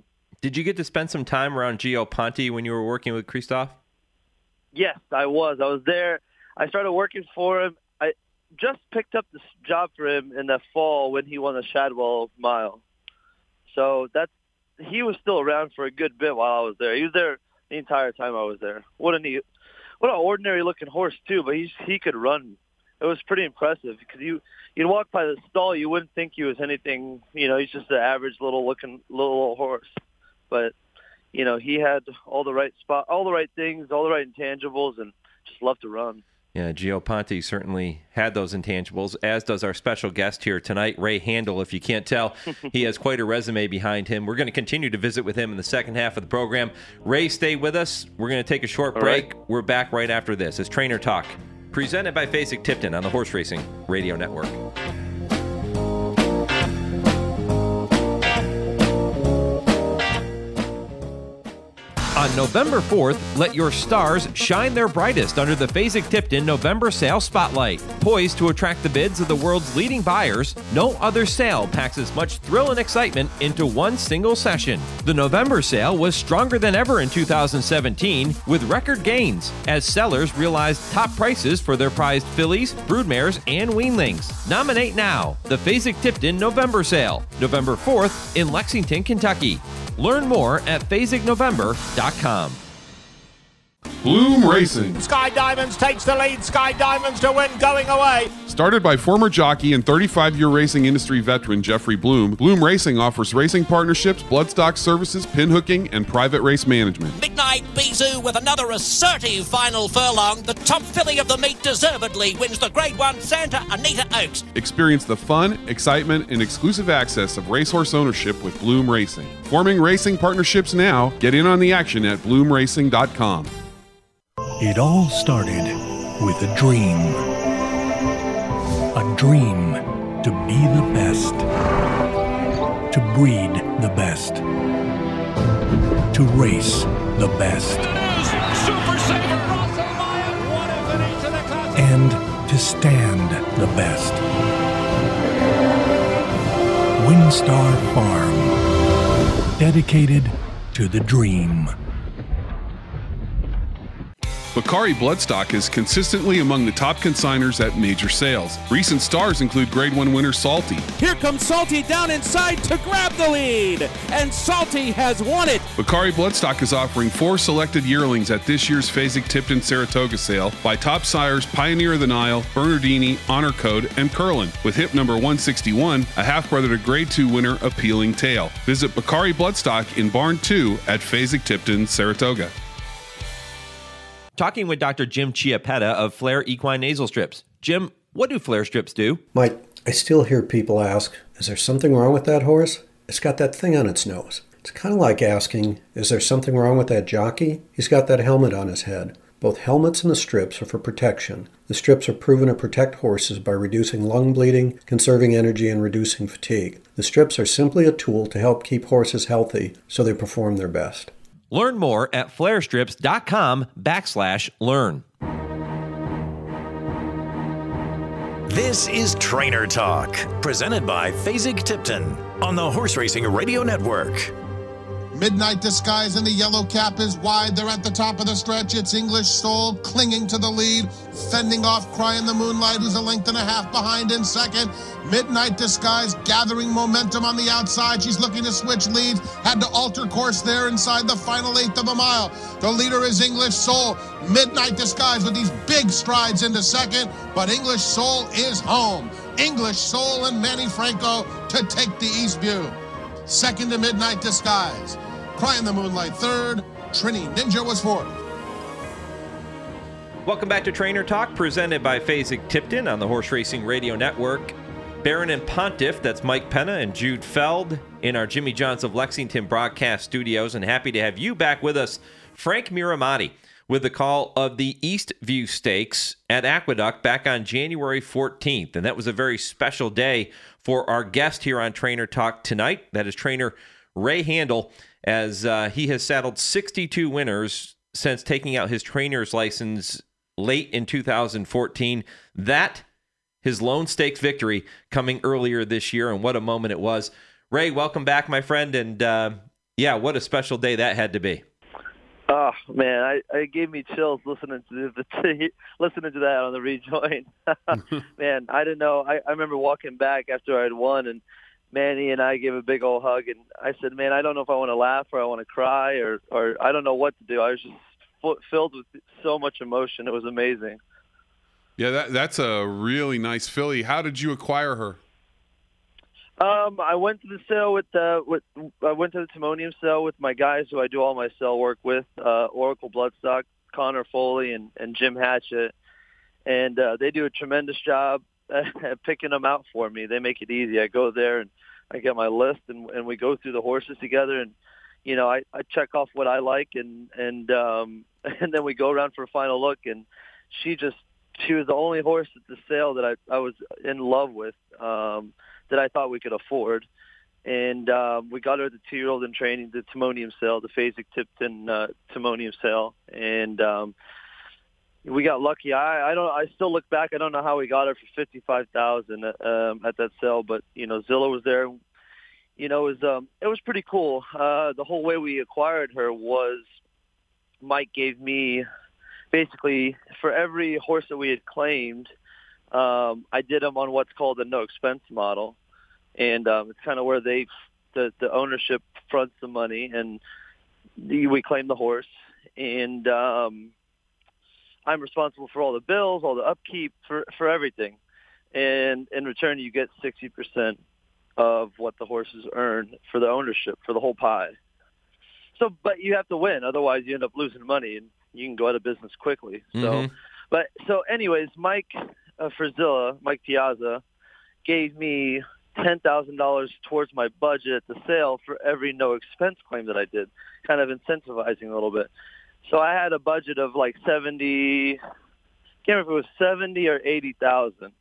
Did you get to spend some time around Gio Ponte when you were working with Christoph?
Yes, I was. I was there. I started working for him. I just picked up this job for him in the fall when he won the Shadwell Mile. So that's he was still around for a good bit while I was there. He was there the entire time I was there. What a neat, what an ordinary looking horse too, but he he could run. It was pretty impressive because you you'd walk by the stall, you wouldn't think he was anything. You know, he's just an average little looking little horse, but you know he had all the right spot, all the right things, all the right intangibles, and just loved to run.
Yeah, Gio Ponte certainly had those intangibles, as does our special guest here tonight, Ray Handel. If you can't tell, he has quite a resume behind him. We're going to continue to visit with him in the second half of the program. Ray, stay with us. We're going to take a short break. Right. We're back right after this. It's Trainer Talk, presented by Fasig-Tipton on the Horse Racing Radio Network. On November fourth, let your stars shine their brightest under the Fasig-Tipton November Sale Spotlight. Poised to attract the bids of the world's leading buyers, no other sale packs as much thrill and excitement into one single session. The November sale was stronger than ever in two thousand seventeen, with record gains, as sellers realized top prices for their prized fillies, broodmares, and weanlings. Nominate now. The Fasig-Tipton November Sale, November fourth in Lexington, Kentucky. Learn more at Fasig November dot com.
Bloom Racing.
Sky Diamonds takes the lead. Sky Diamonds to win, going away.
Started by former jockey and thirty-five-year racing industry veteran Jeffrey Bloom, Bloom Racing offers racing partnerships, bloodstock services, pinhooking, and private race management.
Midnight Bisou with another assertive final furlong. The top filly of the meet deservedly wins the Grade one Santa Anita Oaks.
Experience the fun, excitement, and exclusive access of racehorse ownership with Bloom Racing. Forming racing partnerships now. Get in on the action at bloom racing dot com.
It all started with a dream. A dream to be the best. To breed the best. To race the best.
Super Saver Russell Meyer, what is the name to the class?
And to stand the best. Windstar Farm. Dedicated to the dream.
Bakari Bloodstock is consistently among the top consigners at major sales. Recent stars include Grade one winner Salty.
Here comes Salty down inside to grab the lead, and Salty has won it.
Bakari Bloodstock is offering four selected yearlings at this year's Fasig-Tipton Saratoga sale by top sires Pioneer of the Nile, Bernardini, Honor Code, and Curlin, with hip number one sixty-one, a half-brother to Grade two winner Appealing Tale. Visit Bakari Bloodstock in Barn two at Fasig-Tipton Saratoga.
Talking with Doctor Jim Chiappetta of Flair Equine Nasal Strips. Jim, what do Flair strips do?
Mike, I still hear people ask, is there something wrong with that horse? It's got that thing on its nose. It's kind of like asking, is there something wrong with that jockey? He's got that helmet on his head. Both helmets and the strips are for protection. The strips are proven to protect horses by reducing lung bleeding, conserving energy, and reducing fatigue. The strips are simply a tool to help keep horses healthy so they perform their best.
Learn more at flairstrips.com backslash learn.
This is Trainer Talk, presented by Fasig-Tipton on the Horse Racing Radio Network.
Midnight Disguise in the yellow cap is wide. They're at the top of the stretch. It's English Soul clinging to the lead, fending off Cry in the Moonlight, who's a length and a half behind in second. Midnight Disguise gathering momentum on the outside. She's looking to switch leads. Had to alter course there inside the final eighth of a mile. The leader is English Soul. Midnight Disguise with these big strides into second, but English Soul is home. English Soul and Manny Franco to take the Eastview. Second to Midnight Disguise. Cry in the Moonlight third. Trini Ninja was fourth.
Welcome back to Trainer Talk, presented by Fasig-Tipton on the Horse Racing Radio Network. Baron and Pontiff, that's Mike Penna and Jude Feld in our Jimmy Johns of Lexington broadcast studios, and happy to have you back with us, Frank Miramati, with the call of the Eastview Stakes at Aqueduct back on January fourteenth. And that was a very special day for our guest here on Trainer Talk tonight. That is trainer Ray Handel, as uh, he has saddled sixty-two winners since taking out his trainer's license late in two thousand fourteen. That, his lone stakes victory coming earlier this year, and what a moment it was. Ray, welcome back, my friend, and uh, Yeah, what a special day that had to be.
Oh man, I, I gave me chills listening to the, to, listening to that on the rejoin. Man, I didn't know. I, I remember walking back after I had won, and Manny and I gave a big old hug, and I said, "Man, I don't know if I want to laugh or I want to cry or or I don't know what to do." I was just f- filled with so much emotion. It was amazing.
Yeah, that that's a really nice filly. How did you acquire her?
Um, I went to the sale with uh, with I went to the Timonium sale with my guys who I do all my sale work with, uh, Oracle Bloodstock, Connor Foley, and, and Jim Hatchett, and uh, they do a tremendous job at picking them out for me. They make it easy. I go there and I get my list, and, and we go through the horses together, and you know I, I check off what I like, and and um, and then we go around for a final look, and she just she was the only horse at the sale that I I was in love with. Um, that I thought we could afford. And um, we got her the two-year-old in training, the Timonium sale, the Fasig-Tipton uh, Timonium sale. And um, we got lucky. I, I don't. I still look back. I don't know how we got her for fifty-five thousand dollars um, at that sale. But, you know, Zilla was there. You know, it was, um, it was pretty cool. Uh, the whole way we acquired her was Mike gave me basically for every horse that we had claimed, um, I did them on what's called a no-expense model. And um, it's kind of where they, the, the ownership fronts the money, and the, we claim the horse. And um, I'm responsible for all the bills, all the upkeep, for, for everything. And in return, you get sixty percent of what the horses earn for the ownership, for the whole pie. So, but you have to win, otherwise you end up losing money, and you can go out of business quickly. So,
Mm-hmm.
but so, anyways, Mike uh, Frizilla, Mike Piazza, gave me ten thousand dollars towards my budget at the sale for every no expense claim that I did, kind of incentivizing a little bit. So I had a budget of like seventy. I can't remember if it was seventy or eighty thousand.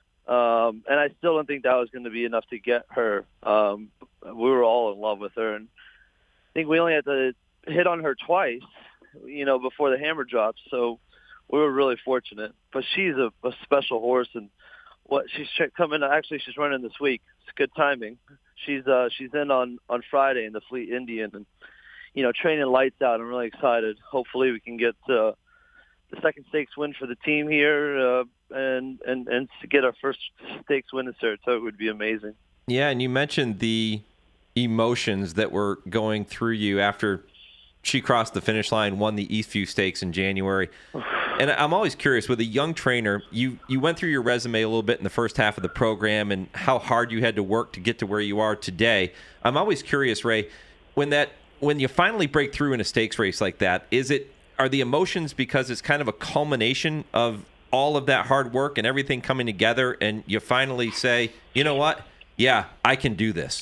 Um, and I still don't think that was going to be enough to get her. Um, we were all in love with her, and I think we only had to hit on her twice, you know, before the hammer dropped. So we were really fortunate. But she's a, a special horse, and what she's coming. Actually, she's running this week. It's good timing. She's uh, she's in on, on Friday in the Fleet Indian, and you know, training lights out. I'm really excited. Hopefully, we can get uh, the second stakes win for the team here, uh, and and and to get our first stakes win in Saratoga would be amazing.
Yeah, and you mentioned the emotions that were going through you after she crossed the finish line, won the Eastview Stakes in January. And I'm always curious, with a young trainer, you, you went through your resume a little bit in the first half of the program and how hard you had to work to get to where you are today. I'm always curious, Ray, when that when you finally break through in a stakes race like that, is it are the emotions because it's kind of a culmination of all of that hard work and everything coming together, and you finally say, you know what, yeah, I can do this?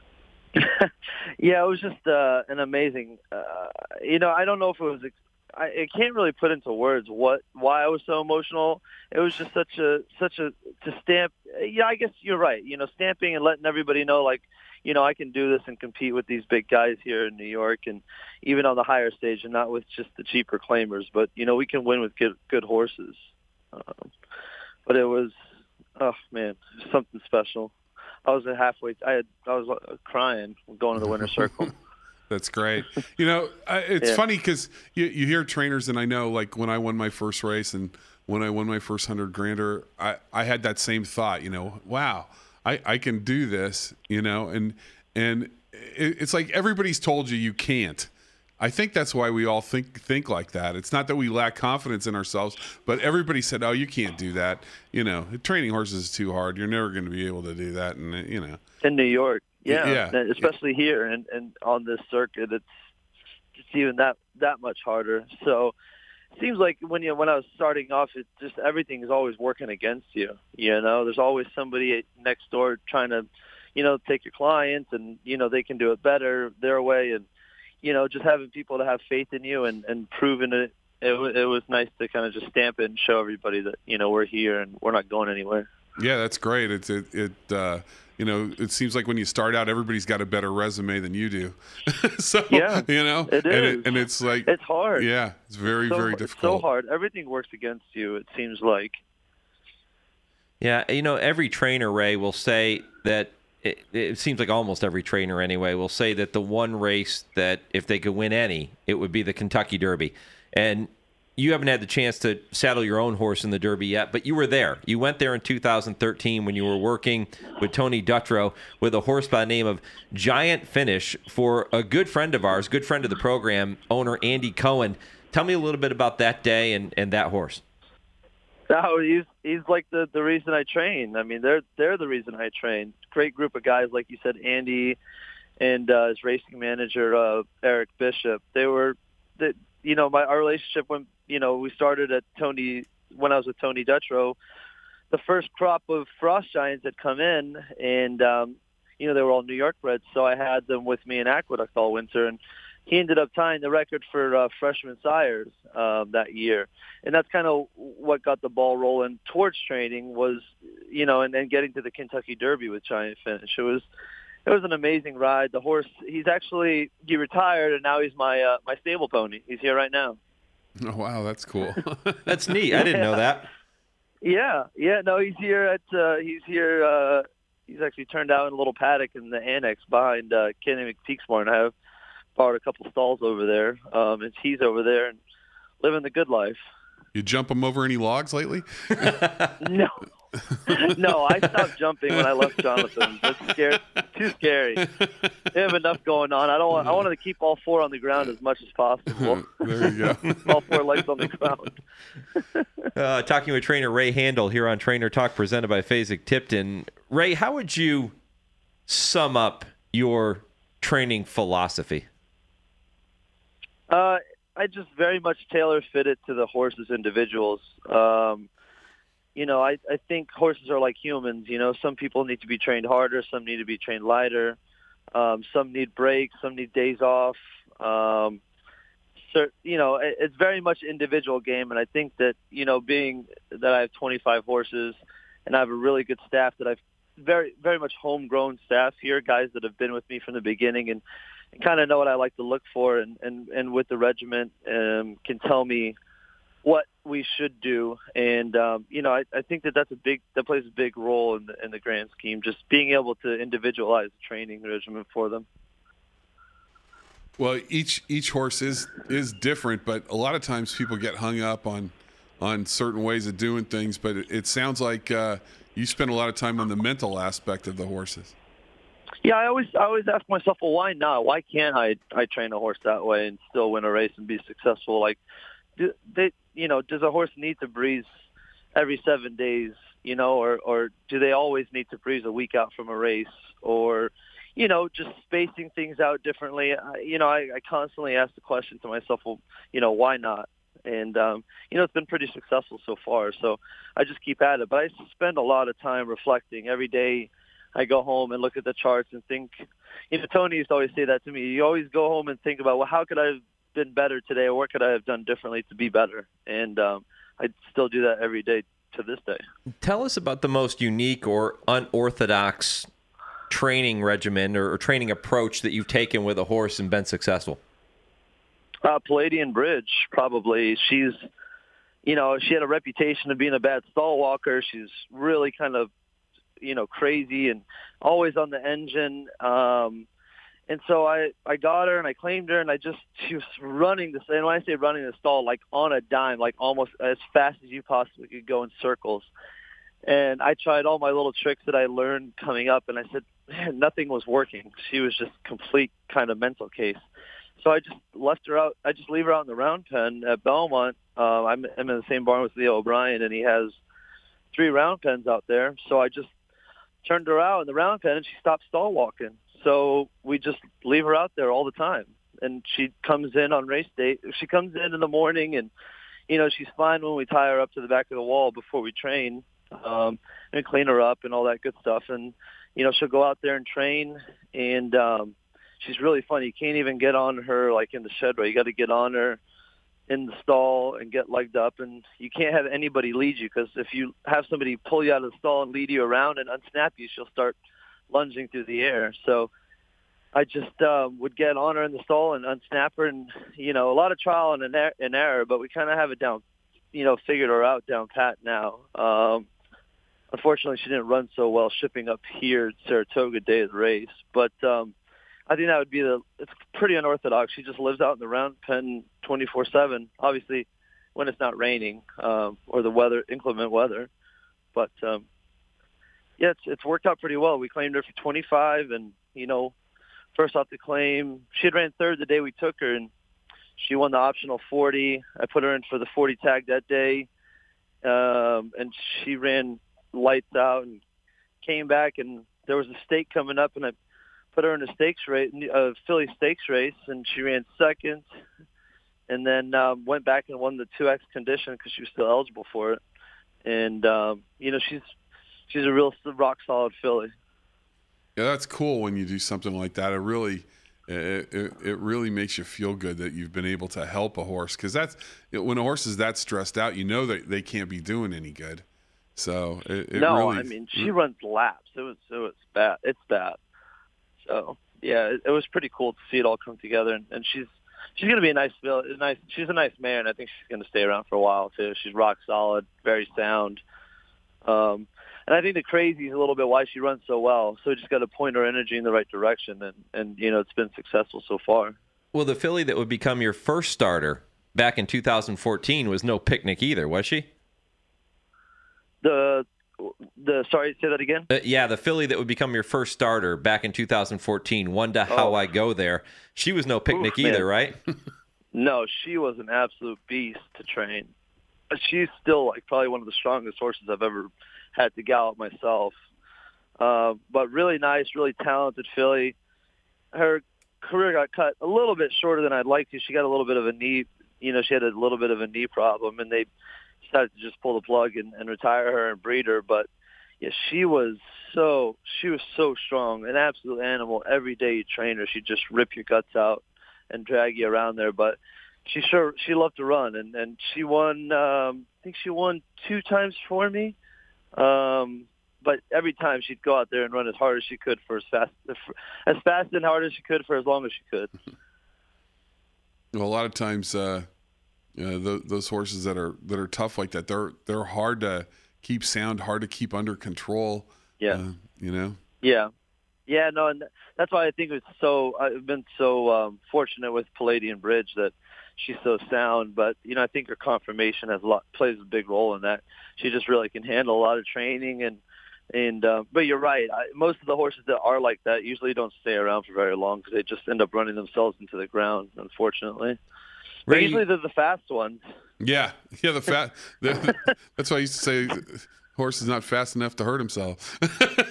Yeah, it was just uh, an amazing, uh, you know, I don't know if it was, I, I can't really put into words what, why I was so emotional. It was just such a, such a, to stamp, yeah, I guess you're right, you know, stamping and letting everybody know, like, you know, I can do this and compete with these big guys here in New York and even on the higher stage and not with just the cheaper claimers, but, you know, we can win with good, good horses. Um, but it was, oh man, something special. I was at halfway. I had. I was uh, crying going to the winner's circle.
That's great. You know, I, it's
Yeah.
funny because you, you hear trainers, and I know, like when I won my first race and when I won my first hundred grander, I, I had that same thought. You know, wow, I, I can do this. You know, and and it, it's like everybody's told you you can't. I think that's why we all think think like that. It's not that we lack confidence in ourselves, but everybody said, "Oh, you can't do that." You know, training horses is too hard. You're never going to be able to do that. And you know,
In New York, yeah,
Yeah.
especially here and, and on this circuit, it's it's even that that much harder. So it seems like when you when I was starting off, it just everything is always working against you. You know, there's always somebody next door trying to, you know, take your clients, and you know they can do it better their way, and you know, just having people to have faith in you and, and proving it, it, it was nice to kind of just stamp it and show everybody that, you know, we're here and we're not going anywhere.
yeah, that's great. It's it it uh, you know, it seems like when you start out, everybody's got a better resume than you do. so
Yeah,
you know,
it
and,
is.
it, and it's like
It's hard.
Yeah, it's very
so,
very
it's
difficult.
so hard. Everything works against you, it seems like.
Yeah, you know, every trainer, Ray, will say that it, it seems like almost every trainer anyway will say that the one race that if they could win any, it would be the Kentucky Derby. And you haven't had the chance to saddle your own horse in the Derby yet, but you were there. You went there in two thousand thirteen when you were working with Tony Dutrow with a horse by the name of Giant Finish for a good friend of ours, good friend of the program, owner Andy Cohen. Tell me a little bit about that day and, and that horse.
No, he's he's like the, the reason I train. I mean, they're they're the reason I train. Great group of guys, like you said, Andy and uh, his racing manager uh, Eric Bishop. They were, the, you know, my our relationship when you know we started at Tony when I was with Tony Dutrow. The first crop of Frost Giants had come in, and um, you know they were all New York breds, so I had them with me in Aqueduct all winter, and he ended up tying the record for uh, freshman sires um, that year. And that's kind of what got the ball rolling towards training was, you know, and then getting to the Kentucky Derby with Giant Finish. It was it was an amazing ride. The horse, he's actually, he retired, and now he's my uh, my stable pony. He's here right now.
Oh, wow, that's cool.
That's neat. I didn't know that.
Yeah, yeah, no, he's here at, uh, he's here, uh, he's actually turned out in a little paddock in the annex behind uh, Kenny McPeaksmore, and I have borrowed a couple stalls over there. Um, and he's over there and living the good life.
You jump him over any logs lately?
No. No, I stopped jumping when I left Jonathan. That's scary. Too scary. They have enough going on. I don't want, I wanted to keep all four on the ground as much as possible.
There you go.
All four legs on the ground.
uh, talking with trainer Ray Handel here on Trainer Talk presented by Fasig-Tipton. Ray, how would you sum up your training philosophy?
Uh, I just very much tailor fit it to the horses' individuals. Um, you know, I, I think horses are like humans. You know, some people need to be trained harder, some need to be trained lighter, um, some need breaks, some need days off. Um, so, you know, it, it's very much individual game, and I think that, you know, being that I have twenty-five horses and I have a really good staff that I've very, very much homegrown staff here, guys that have been with me from the beginning and, and kind of know what I like to look for, and, and, and with the regiment um, can tell me what we should do. And, um, you know, I, I think that that's a big, that plays a big role in the, in the grand scheme, just being able to individualize the training regimen for them.
Well, each each horse is is different, but a lot of times people get hung up on on certain ways of doing things, but it, it sounds like uh, you spend a lot of time on the mental aspect of the horses.
Yeah, I always I always ask myself, well, why not? Why can't I I train a horse that way and still win a race and be successful? Like, do they, you know, does a horse need to breeze every seven days, you know, or or do they always need to breeze a week out from a race, or, you know, just spacing things out differently? I, you know, I, I constantly ask the question to myself, well, you know, why not? And, um, you know, it's been pretty successful so far, so I just keep at it. But I spend a lot of time reflecting every day. I go home and look at the charts and think, you know, Tony used to always say that to me. You always go home and think about, well, how could I have been better today, or what could I have done differently to be better? And um, I still do that every day to this day.
Tell us about the most unique or unorthodox training regimen or, or training approach that you've taken with a horse and been successful.
Uh, Palladian Bridge, probably. She's, you know, she had a reputation of being a bad stall walker. She's really kind of, you know, crazy and always on the engine. Um, and so I, I got her and I claimed her, and I just, she was running the, and when I say running the stall, like on a dime, like almost as fast as you possibly could go in circles. And I tried all my little tricks that I learned coming up, and I said, man, nothing was working. She was just complete kind of mental case. So I just left her out. I just leave her out in the round pen at Belmont. Uh, I'm, I'm in the same barn with Leo O'Brien, and he has three round pens out there. So I just turned her out in the round pen, and she stopped stall walking. So we just leave her out there all the time. And she comes in on race day. She comes in in the morning, and, you know, she's fine when we tie her up to the back of the wall before we train, um, and clean her up and all that good stuff. And, you know, she'll go out there and train, and um, she's really funny. You can't even get on her, like, in the shed, right? You got to get on her in the stall and get legged up, and you can't have anybody lead you, because if you have somebody pull you out of the stall and lead you around and unsnap you, she'll start lunging through the air. So I just um, would get on her in the stall and unsnap her, and, you know, a lot of trial and, er- and error, but we kind of have it down, you know, figured her out down pat now. Um, unfortunately, she didn't run so well shipping up here at Saratoga day of the race. But um, I think that would be the. It's pretty unorthodox. She just lives out in the round pen twenty-four seven. Obviously, when it's not raining um, or the weather, inclement weather. But um, yeah, it's it's worked out pretty well. We claimed her for twenty-five, and you know, first off the claim, she had ran third the day we took her, and she won the optional forty. I put her in for the forty tag that day, um, and she ran lights out and came back, and there was a stake coming up, and I put her in a stakes race, a Philly stakes race, and she ran second, and then um, went back and won the two X condition because she was still eligible for it. And um, you know, she's she's a real rock solid filly.
Yeah, that's cool when you do something like that. It really, it, it, it really makes you feel good that you've been able to help a horse, because that's when a horse is that stressed out, you know that they can't be doing any good. So it, it
no,
really,
I mean she runs laps. It was it was bad. It's bad. So yeah, it, it was pretty cool to see it all come together, and, and she's she's gonna be a nice filly. Nice, she's a nice mare, and I think she's gonna stay around for a while too. She's rock solid, very sound. Um, And I think the crazy is a little bit why she runs so well. So we just got to point her energy in the right direction, and, and you know, it's been successful so far.
Well, the filly that would become your first starter back in two thousand fourteen was no picnic either, was she?
The the sorry, say that again.
Uh, yeah, the filly that would become your first starter back in two thousand fourteen, Wonder How
Oh.
I Go There. She was no picnic
Oof,
either,
man.
right?
No, she was an absolute beast to train. But she's still like probably one of the strongest horses I've ever had to gallop myself. Uh, but really nice, really talented filly. Her career got cut a little bit shorter than I'd like to. She got a little bit of a knee, you know, she had a little bit of a knee problem, and they decided to just pull the plug and, and retire her and breed her. But yeah, she was so she was so strong, an absolute animal. Every day you train her, she'd just rip your guts out and drag you around there. But she sure she loved to run, and and she won. Um, I think she won two times for me. Um, but every time she'd go out there and run as hard as she could for as fast as fast and hard as she could for as long as she could.
Well, a lot of times, uh, you know, th- those horses that are that are tough like that, they're they're hard to keep sound, hard to keep under control.
Yeah,
uh, you know.
Yeah, yeah, no, and that's why I think it's so. I've been so um, fortunate with Palladian Bridge that she's so sound. But you know, I think her conformation has a lot plays a big role in that. She just really can handle a lot of training and. And uh, but you're right. I, most of the horses that are like that usually don't stay around for very long because they just end up running themselves into the ground, unfortunately. But
Ray-
usually they're the fast ones.
Yeah, yeah. The fat. the, that's why I used to say, horse is not fast enough to hurt himself.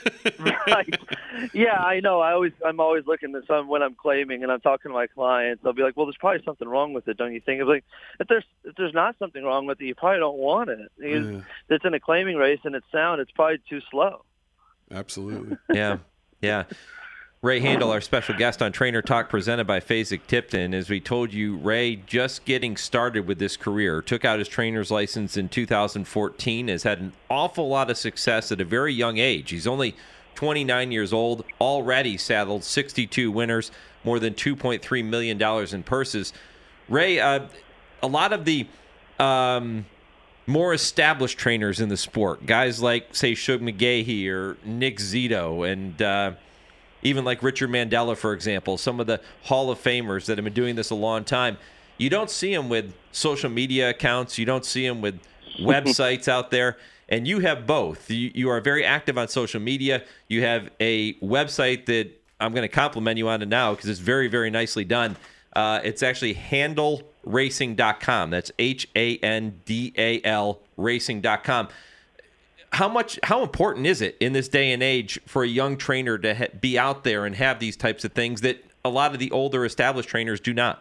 Right. Yeah, I know. I always, I'm always looking at some when I'm claiming and I'm talking to my clients. I'll be like, "Well, there's probably something wrong with it, don't you think?" I'm like, if there's if there's not something wrong with it, you probably don't want it. Because
Yeah.
it's in a claiming race and it's sound. It's probably too slow.
Absolutely.
Yeah, yeah. Ray Handel, our special guest on Trainer Talk, presented by Fasig-Tipton. As we told you, Ray just getting started with this career, took out his trainer's license in two thousand fourteen, has had an awful lot of success at a very young age. He's only twenty-nine years old, already saddled sixty-two winners, more than two point three million dollars in purses. Ray, uh, a lot of the um, more established trainers in the sport, guys like, say, Shug McGahee or Nick Zito, and uh, even like Richard Mandela, for example, some of the Hall of Famers that have been doing this a long time, you don't see them with social media accounts. You don't see them with websites out there. And you have both. You, you are very active on social media. You have a website that I'm going to compliment you on it now because it's very, very nicely done. Uh, it's actually handle racing dot com. That's H A N D A L racing dot com. How much, how important is it in this day and age for a young trainer to ha- be out there and have these types of things that a lot of the older established trainers do not?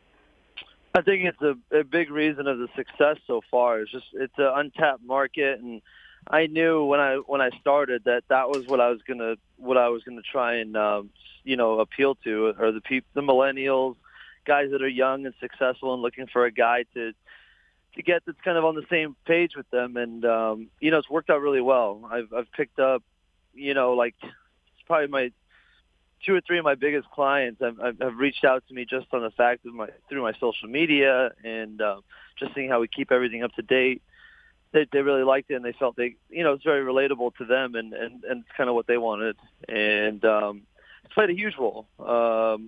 I think it's a, a big reason of the success so far. It's just it's an untapped market, and I knew when I when I started that that was what I was gonna what I was gonna try and um, you know appeal to, or the people, the millennials, guys that are young and successful and looking for a guy to to get that's kind of on the same page with them. And um, you know, it's worked out really well. I've I've picked up, you know, like it's probably my two or three of my biggest clients have, have, have reached out to me just on the fact of my through my social media and um, just seeing how we keep everything up to date. they they really liked it, and they felt they you know it's very relatable to them, and and and it's kind of what they wanted, and um, it's played a huge role. Um,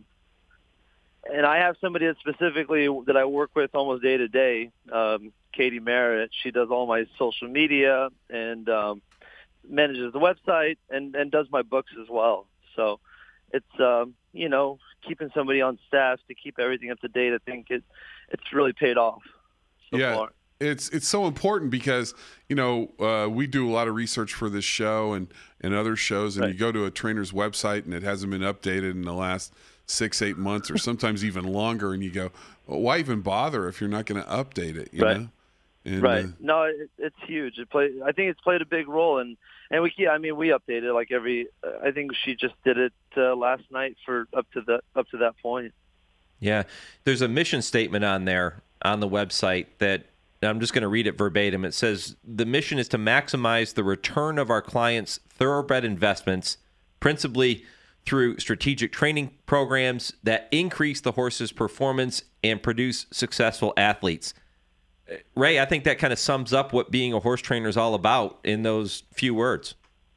and I have somebody that specifically that I work with almost day to day, um, Katie Merritt. She does all my social media and um, manages the website and and does my books as well. So it's um, you know keeping somebody on staff to keep everything up to date. I think it it's really paid off so
yeah.
far.
It's it's so important because, you know, uh, we do a lot of research for this show and, and other shows, and
right.
you go to a trainer's website and it hasn't been updated in the last six, eight months or sometimes even longer, and you go, well, why even bother if you're not going to update it, you
right.
know? And,
right.
Uh,
no, it, it's huge. It play, I think it's played a big role, and, and we keep, I mean, we update it like every. Uh, I think she just did it uh, last night for up to the up to that point.
Yeah, there's a mission statement on there on the website that. I'm just going to read it verbatim. It says, the mission is to maximize the return of our clients' thoroughbred investments, principally through strategic training programs that increase the horse's performance and produce successful athletes. Ray, I think that kind of sums up what being a horse trainer is all about in those few words.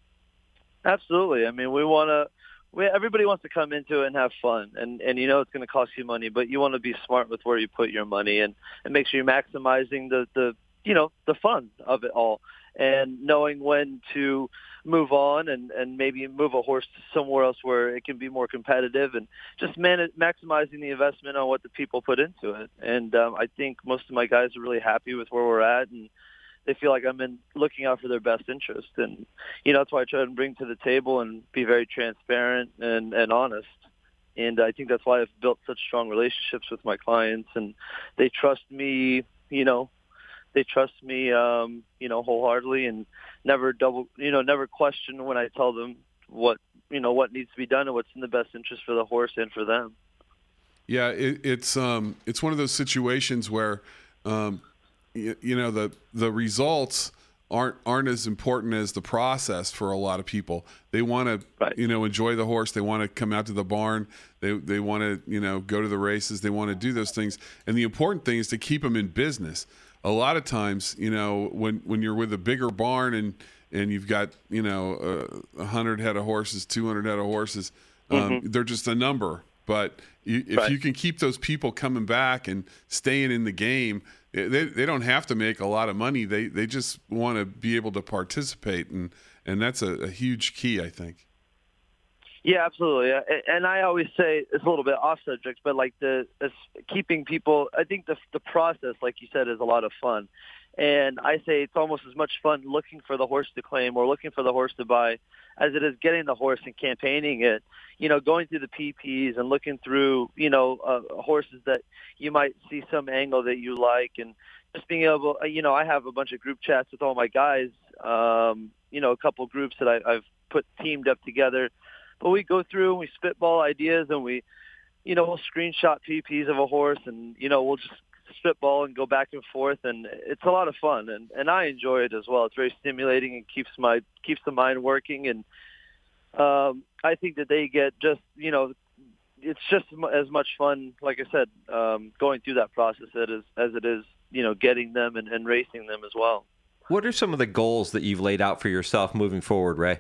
Absolutely. I mean, we want to, we, everybody wants to come into it and have fun, and, and you know it's going to cost you money, but you want to be smart with where you put your money, and, and make sure you're maximizing the, the you know the fun of it all, and knowing when to move on and, and maybe move a horse to somewhere else where it can be more competitive, and just man, maximizing the investment on what the people put into it. And um, I think most of my guys are really happy with where we're at, and they feel like I'm in looking out for their best interest. And, you know, that's why I try to bring to the table and be very transparent and, and honest. And I think that's why I've built such strong relationships with my clients, and they trust me, you know, they trust me, um, you know, wholeheartedly, and never double, you know, never question when I tell them what, you know, what needs to be done and what's in the best interest for the horse and for them.
Yeah, it, it's um, it's one of those situations where, um, you, you know, the the results aren't aren't as important as the process for a lot of people. They want to, right. you know, enjoy the horse. They want to come out to the barn. They they want to, you know, go to the races. They want to do those things. And the important thing is to keep them in business. A lot of times, you know, when when you're with a bigger barn and and you've got, you know, a uh, hundred head of horses, two hundred head of horses, um, mm-hmm. they're just a number. But you, if right. you can keep those people coming back and staying in the game, they they don't have to make a lot of money. They they just want to be able to participate, and and that's a, a huge key, I think.
Yeah, absolutely. And I always say it's a little bit off subject, but like the keeping people, I think the the process, like you said, is a lot of fun. And I say it's almost as much fun looking for the horse to claim or looking for the horse to buy as it is getting the horse and campaigning it. You know, going through the P Ps and looking through, you know, uh, horses that you might see some angle that you like, and just being able, you know, I have a bunch of group chats with all my guys, um, you know, a couple of groups that I, I've put teamed up together. But we go through and we spitball ideas, and we, you know, we'll screenshot P Ps of a horse, and, you know, we'll just spitball and go back and forth, and it's a lot of fun, and, and I enjoy it as well. It's very stimulating and keeps my keeps the mind working, and um, I think that they get just, you know, it's just as much fun, like I said, um, going through that process as, as it is, you know, getting them and, and racing them as well.
What are some of the goals that you've laid out for yourself moving forward, Ray?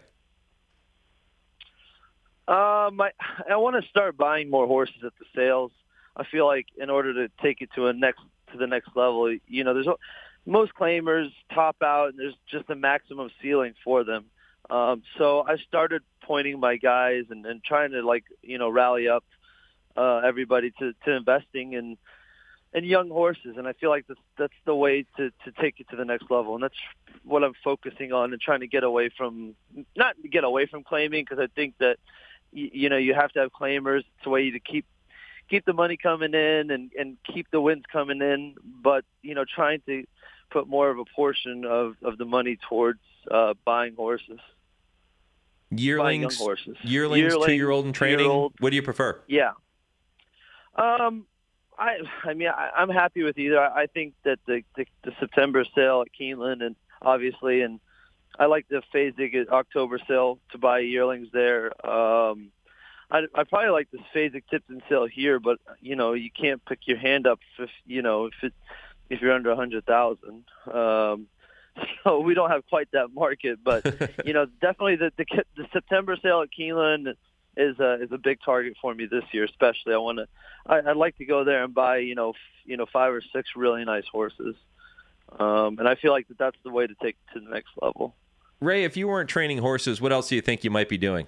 Um, I, I want to start buying more horses at the sales. I feel like in order to take it to a next to the next level, you know, there's most claimers top out, and there's just a maximum ceiling for them. Um, so I started pointing my guys and, and trying to, like, you know, rally up uh, everybody to, to investing in in young horses, and I feel like that's that's the way to, to take it to the next level, and that's what I'm focusing on, and trying to get away from not get away from claiming, because I think that you, you know you have to have claimers. It's a way to keep. keep the money coming in and, and keep the wins coming in, but, you know, trying to put more of a portion of, of the money towards uh, buying horses.
Yearlings,
buying young horses.
Yearlings, yearlings two-year-old in training, year-old. What do you prefer?
Yeah. Um, I I mean, I, I'm happy with either. I, I think that the, the, the September sale at Keeneland, and obviously, and I like the Fasig October sale to buy yearlings there. Um I I probably like this Fasig Tipton sale here, but you know you can't pick your hand up if you know if it if you're under a hundred thousand. Um, so we don't have quite that market. But you know, definitely the, the the September sale at Keeneland is a is a big target for me this year, especially. I want to, I'd like to go there and buy you know f- you know five or six really nice horses, um, and I feel like that that's the way to take it to the next level.
Ray, if you weren't training horses, what else do you think you might be doing?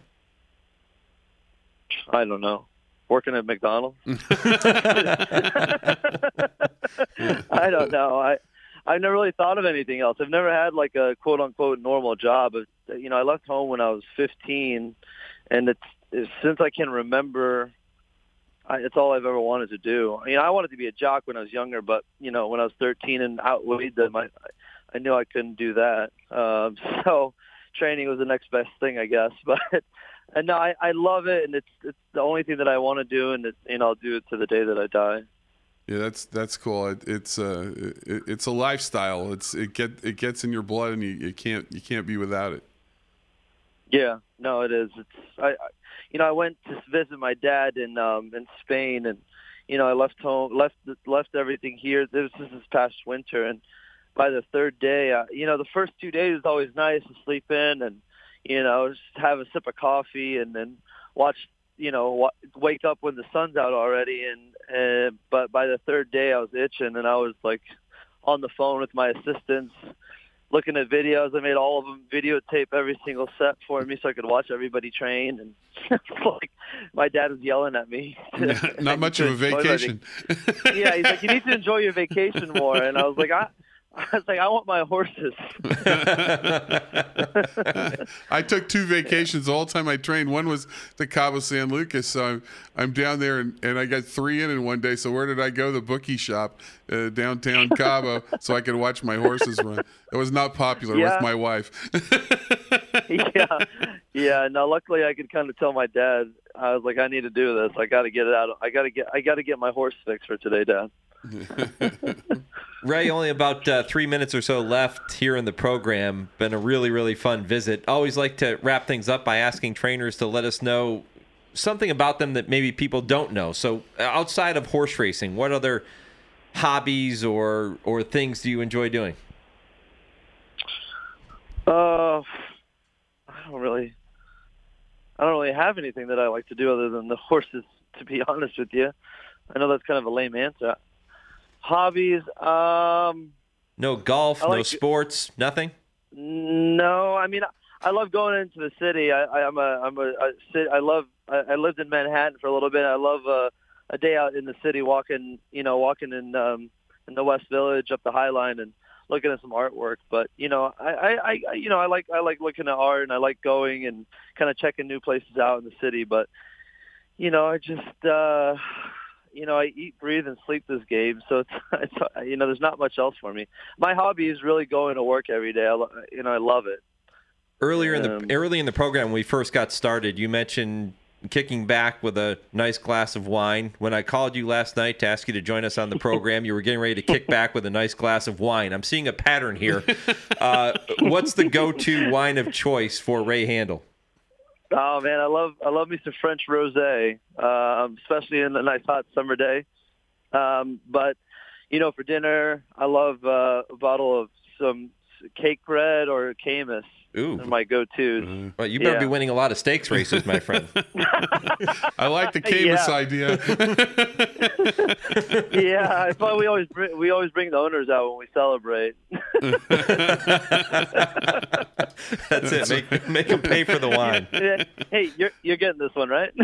I don't know. Working at McDonald's. I don't know. I I've never really thought of anything else. I've never had like a quote unquote normal job. But, you know, I left home when I was fifteen, and it's, it's since I can remember, I, it's all I've ever wanted to do. I mean, I wanted to be a jock when I was younger, but you know, when I was thirteen and outweighed them, I I knew I couldn't do that. Um, so training was the next best thing, I guess. But and no, I, I love it, and it's it's the only thing that I want to do, and it, and I'll do it to the day that I die.
Yeah, that's that's cool. It, it's uh, it, it's a lifestyle. It's it get it gets in your blood, and you, you can't you can't be without it.
Yeah, no, it is. It's I, I you know I went to visit my dad in um in Spain, and you know I left home left left everything here. This was this past winter, and by the third day, uh, you know the first two days is always nice to sleep in and you know just have a sip of coffee and then watch. You know, wake up when the sun's out already, and uh, but by the third day I was itching, and I was like on the phone with my assistants, looking at videos. I made all of them videotape every single set for me so I could watch everybody train, and like my dad was yelling at me.
Not much of a vacation.
Yeah, he's like, you need to enjoy your vacation more, and I was like, I. I was like, I want my horses.
I took two vacations the whole time I trained. One was to Cabo San Lucas, so I'm, I'm down there, and, and I got three in in one day. So where did I go? The bookie shop uh, downtown Cabo, so I could watch my horses run. It was not popular
yeah.
with my wife.
yeah, yeah. No, luckily I could kind of tell my dad. I was like, I need to do this. I got to get it out. I got to get. I got to get my horse fixed for today, Dad.
Ray, only about uh, three minutes or so left here in the program. Been a really, really fun visit. Always like to wrap things up by asking trainers to let us know something about them that maybe people don't know. So outside of horse racing, what other hobbies or or things do you enjoy doing?
Uh, I don't really, I don't really have anything that I like to do other than the horses, to be honest with you. I know that's kind of a lame answer. Hobbies, um...
No golf,
like,
no sports, nothing?
No, I mean, I love going into the city. I, I, I'm a, I'm a, I, I love, I, I lived in Manhattan for a little bit. I love uh, a day out in the city, walking, you know, walking in um, in the West Village, up the High Line, and looking at some artwork. But, you know, I, I, I you know, I like, I like looking at art, and I like going and kind of checking new places out in the city. But, you know, I just... Uh, You know, I eat, breathe, and sleep this game, so it's, it's you know, there's not much else for me. My hobby is really going to work every day. I, you know, I love it.
Earlier in the
Um,
early in the program, when we first got started, you mentioned kicking back with a nice glass of wine. When I called you last night to ask you to join us on the program, you were getting ready to kick back with a nice glass of wine. I'm seeing a pattern here. Uh, what's the go-to wine of choice for Ray Handel?
Oh man, I love I love me some French rosé, um, especially in a nice hot summer day. Um, but you know, for dinner, I love uh, a bottle of some cake bread or Camus.
Ooh,
are my go-tos.
Mm-hmm. Well, you better
yeah.
be winning a lot of stakes races, my friend.
I like the Camus
Yeah.
idea.
Yeah, I thought we always bring, we always bring the owners out when we celebrate.
That's it. Make, make them pay for the wine.
Yeah. Hey, you're you're getting this one, right?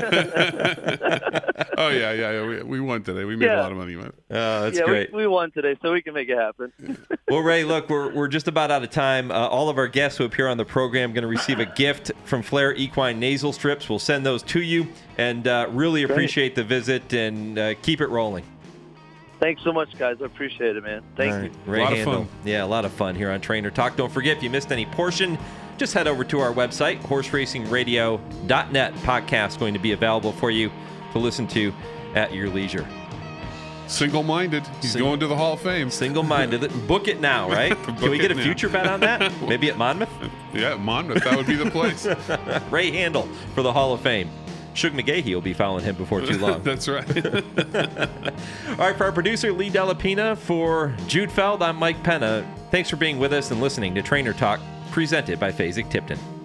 Oh yeah, yeah, yeah. We, we won today. We made
Yeah.
a lot of money. Man.
Oh, that's
yeah,
great.
We, we won today, so we can make it happen.
Well, Ray, look, we're we're just about out of time. Uh, all of our guests who appear on the program are going to receive a gift from Flair Equine Nasal Strips. We'll send those to you, and uh, really
Great.
appreciate the visit, and uh, keep it rolling.
Thanks so much, guys. I appreciate it, man. Thank
All
you.
right. Ray
A lot of
Handel.
fun.
Yeah, a lot of fun here on Trainer Talk. Don't forget, if you missed any portion, just head over to our website, horse racing radio dot net. Podcast going to be available for you to listen to at your leisure.
Single-minded. He's
Single-
going to the Hall of Fame.
Single-minded. Book it now, right?
Book
Can we
it
get a
now.
future bet on that? Maybe at Monmouth?
Yeah, Monmouth. That would be the place.
Ray Handel for the Hall of Fame. Shug McGahee will be following him before too long.
That's right.
All right, for our producer, Lee Delapina, for Jude Feld, I'm Mike Penna. Thanks for being with us and listening to Trainer Talk, presented by Fasig Tipton.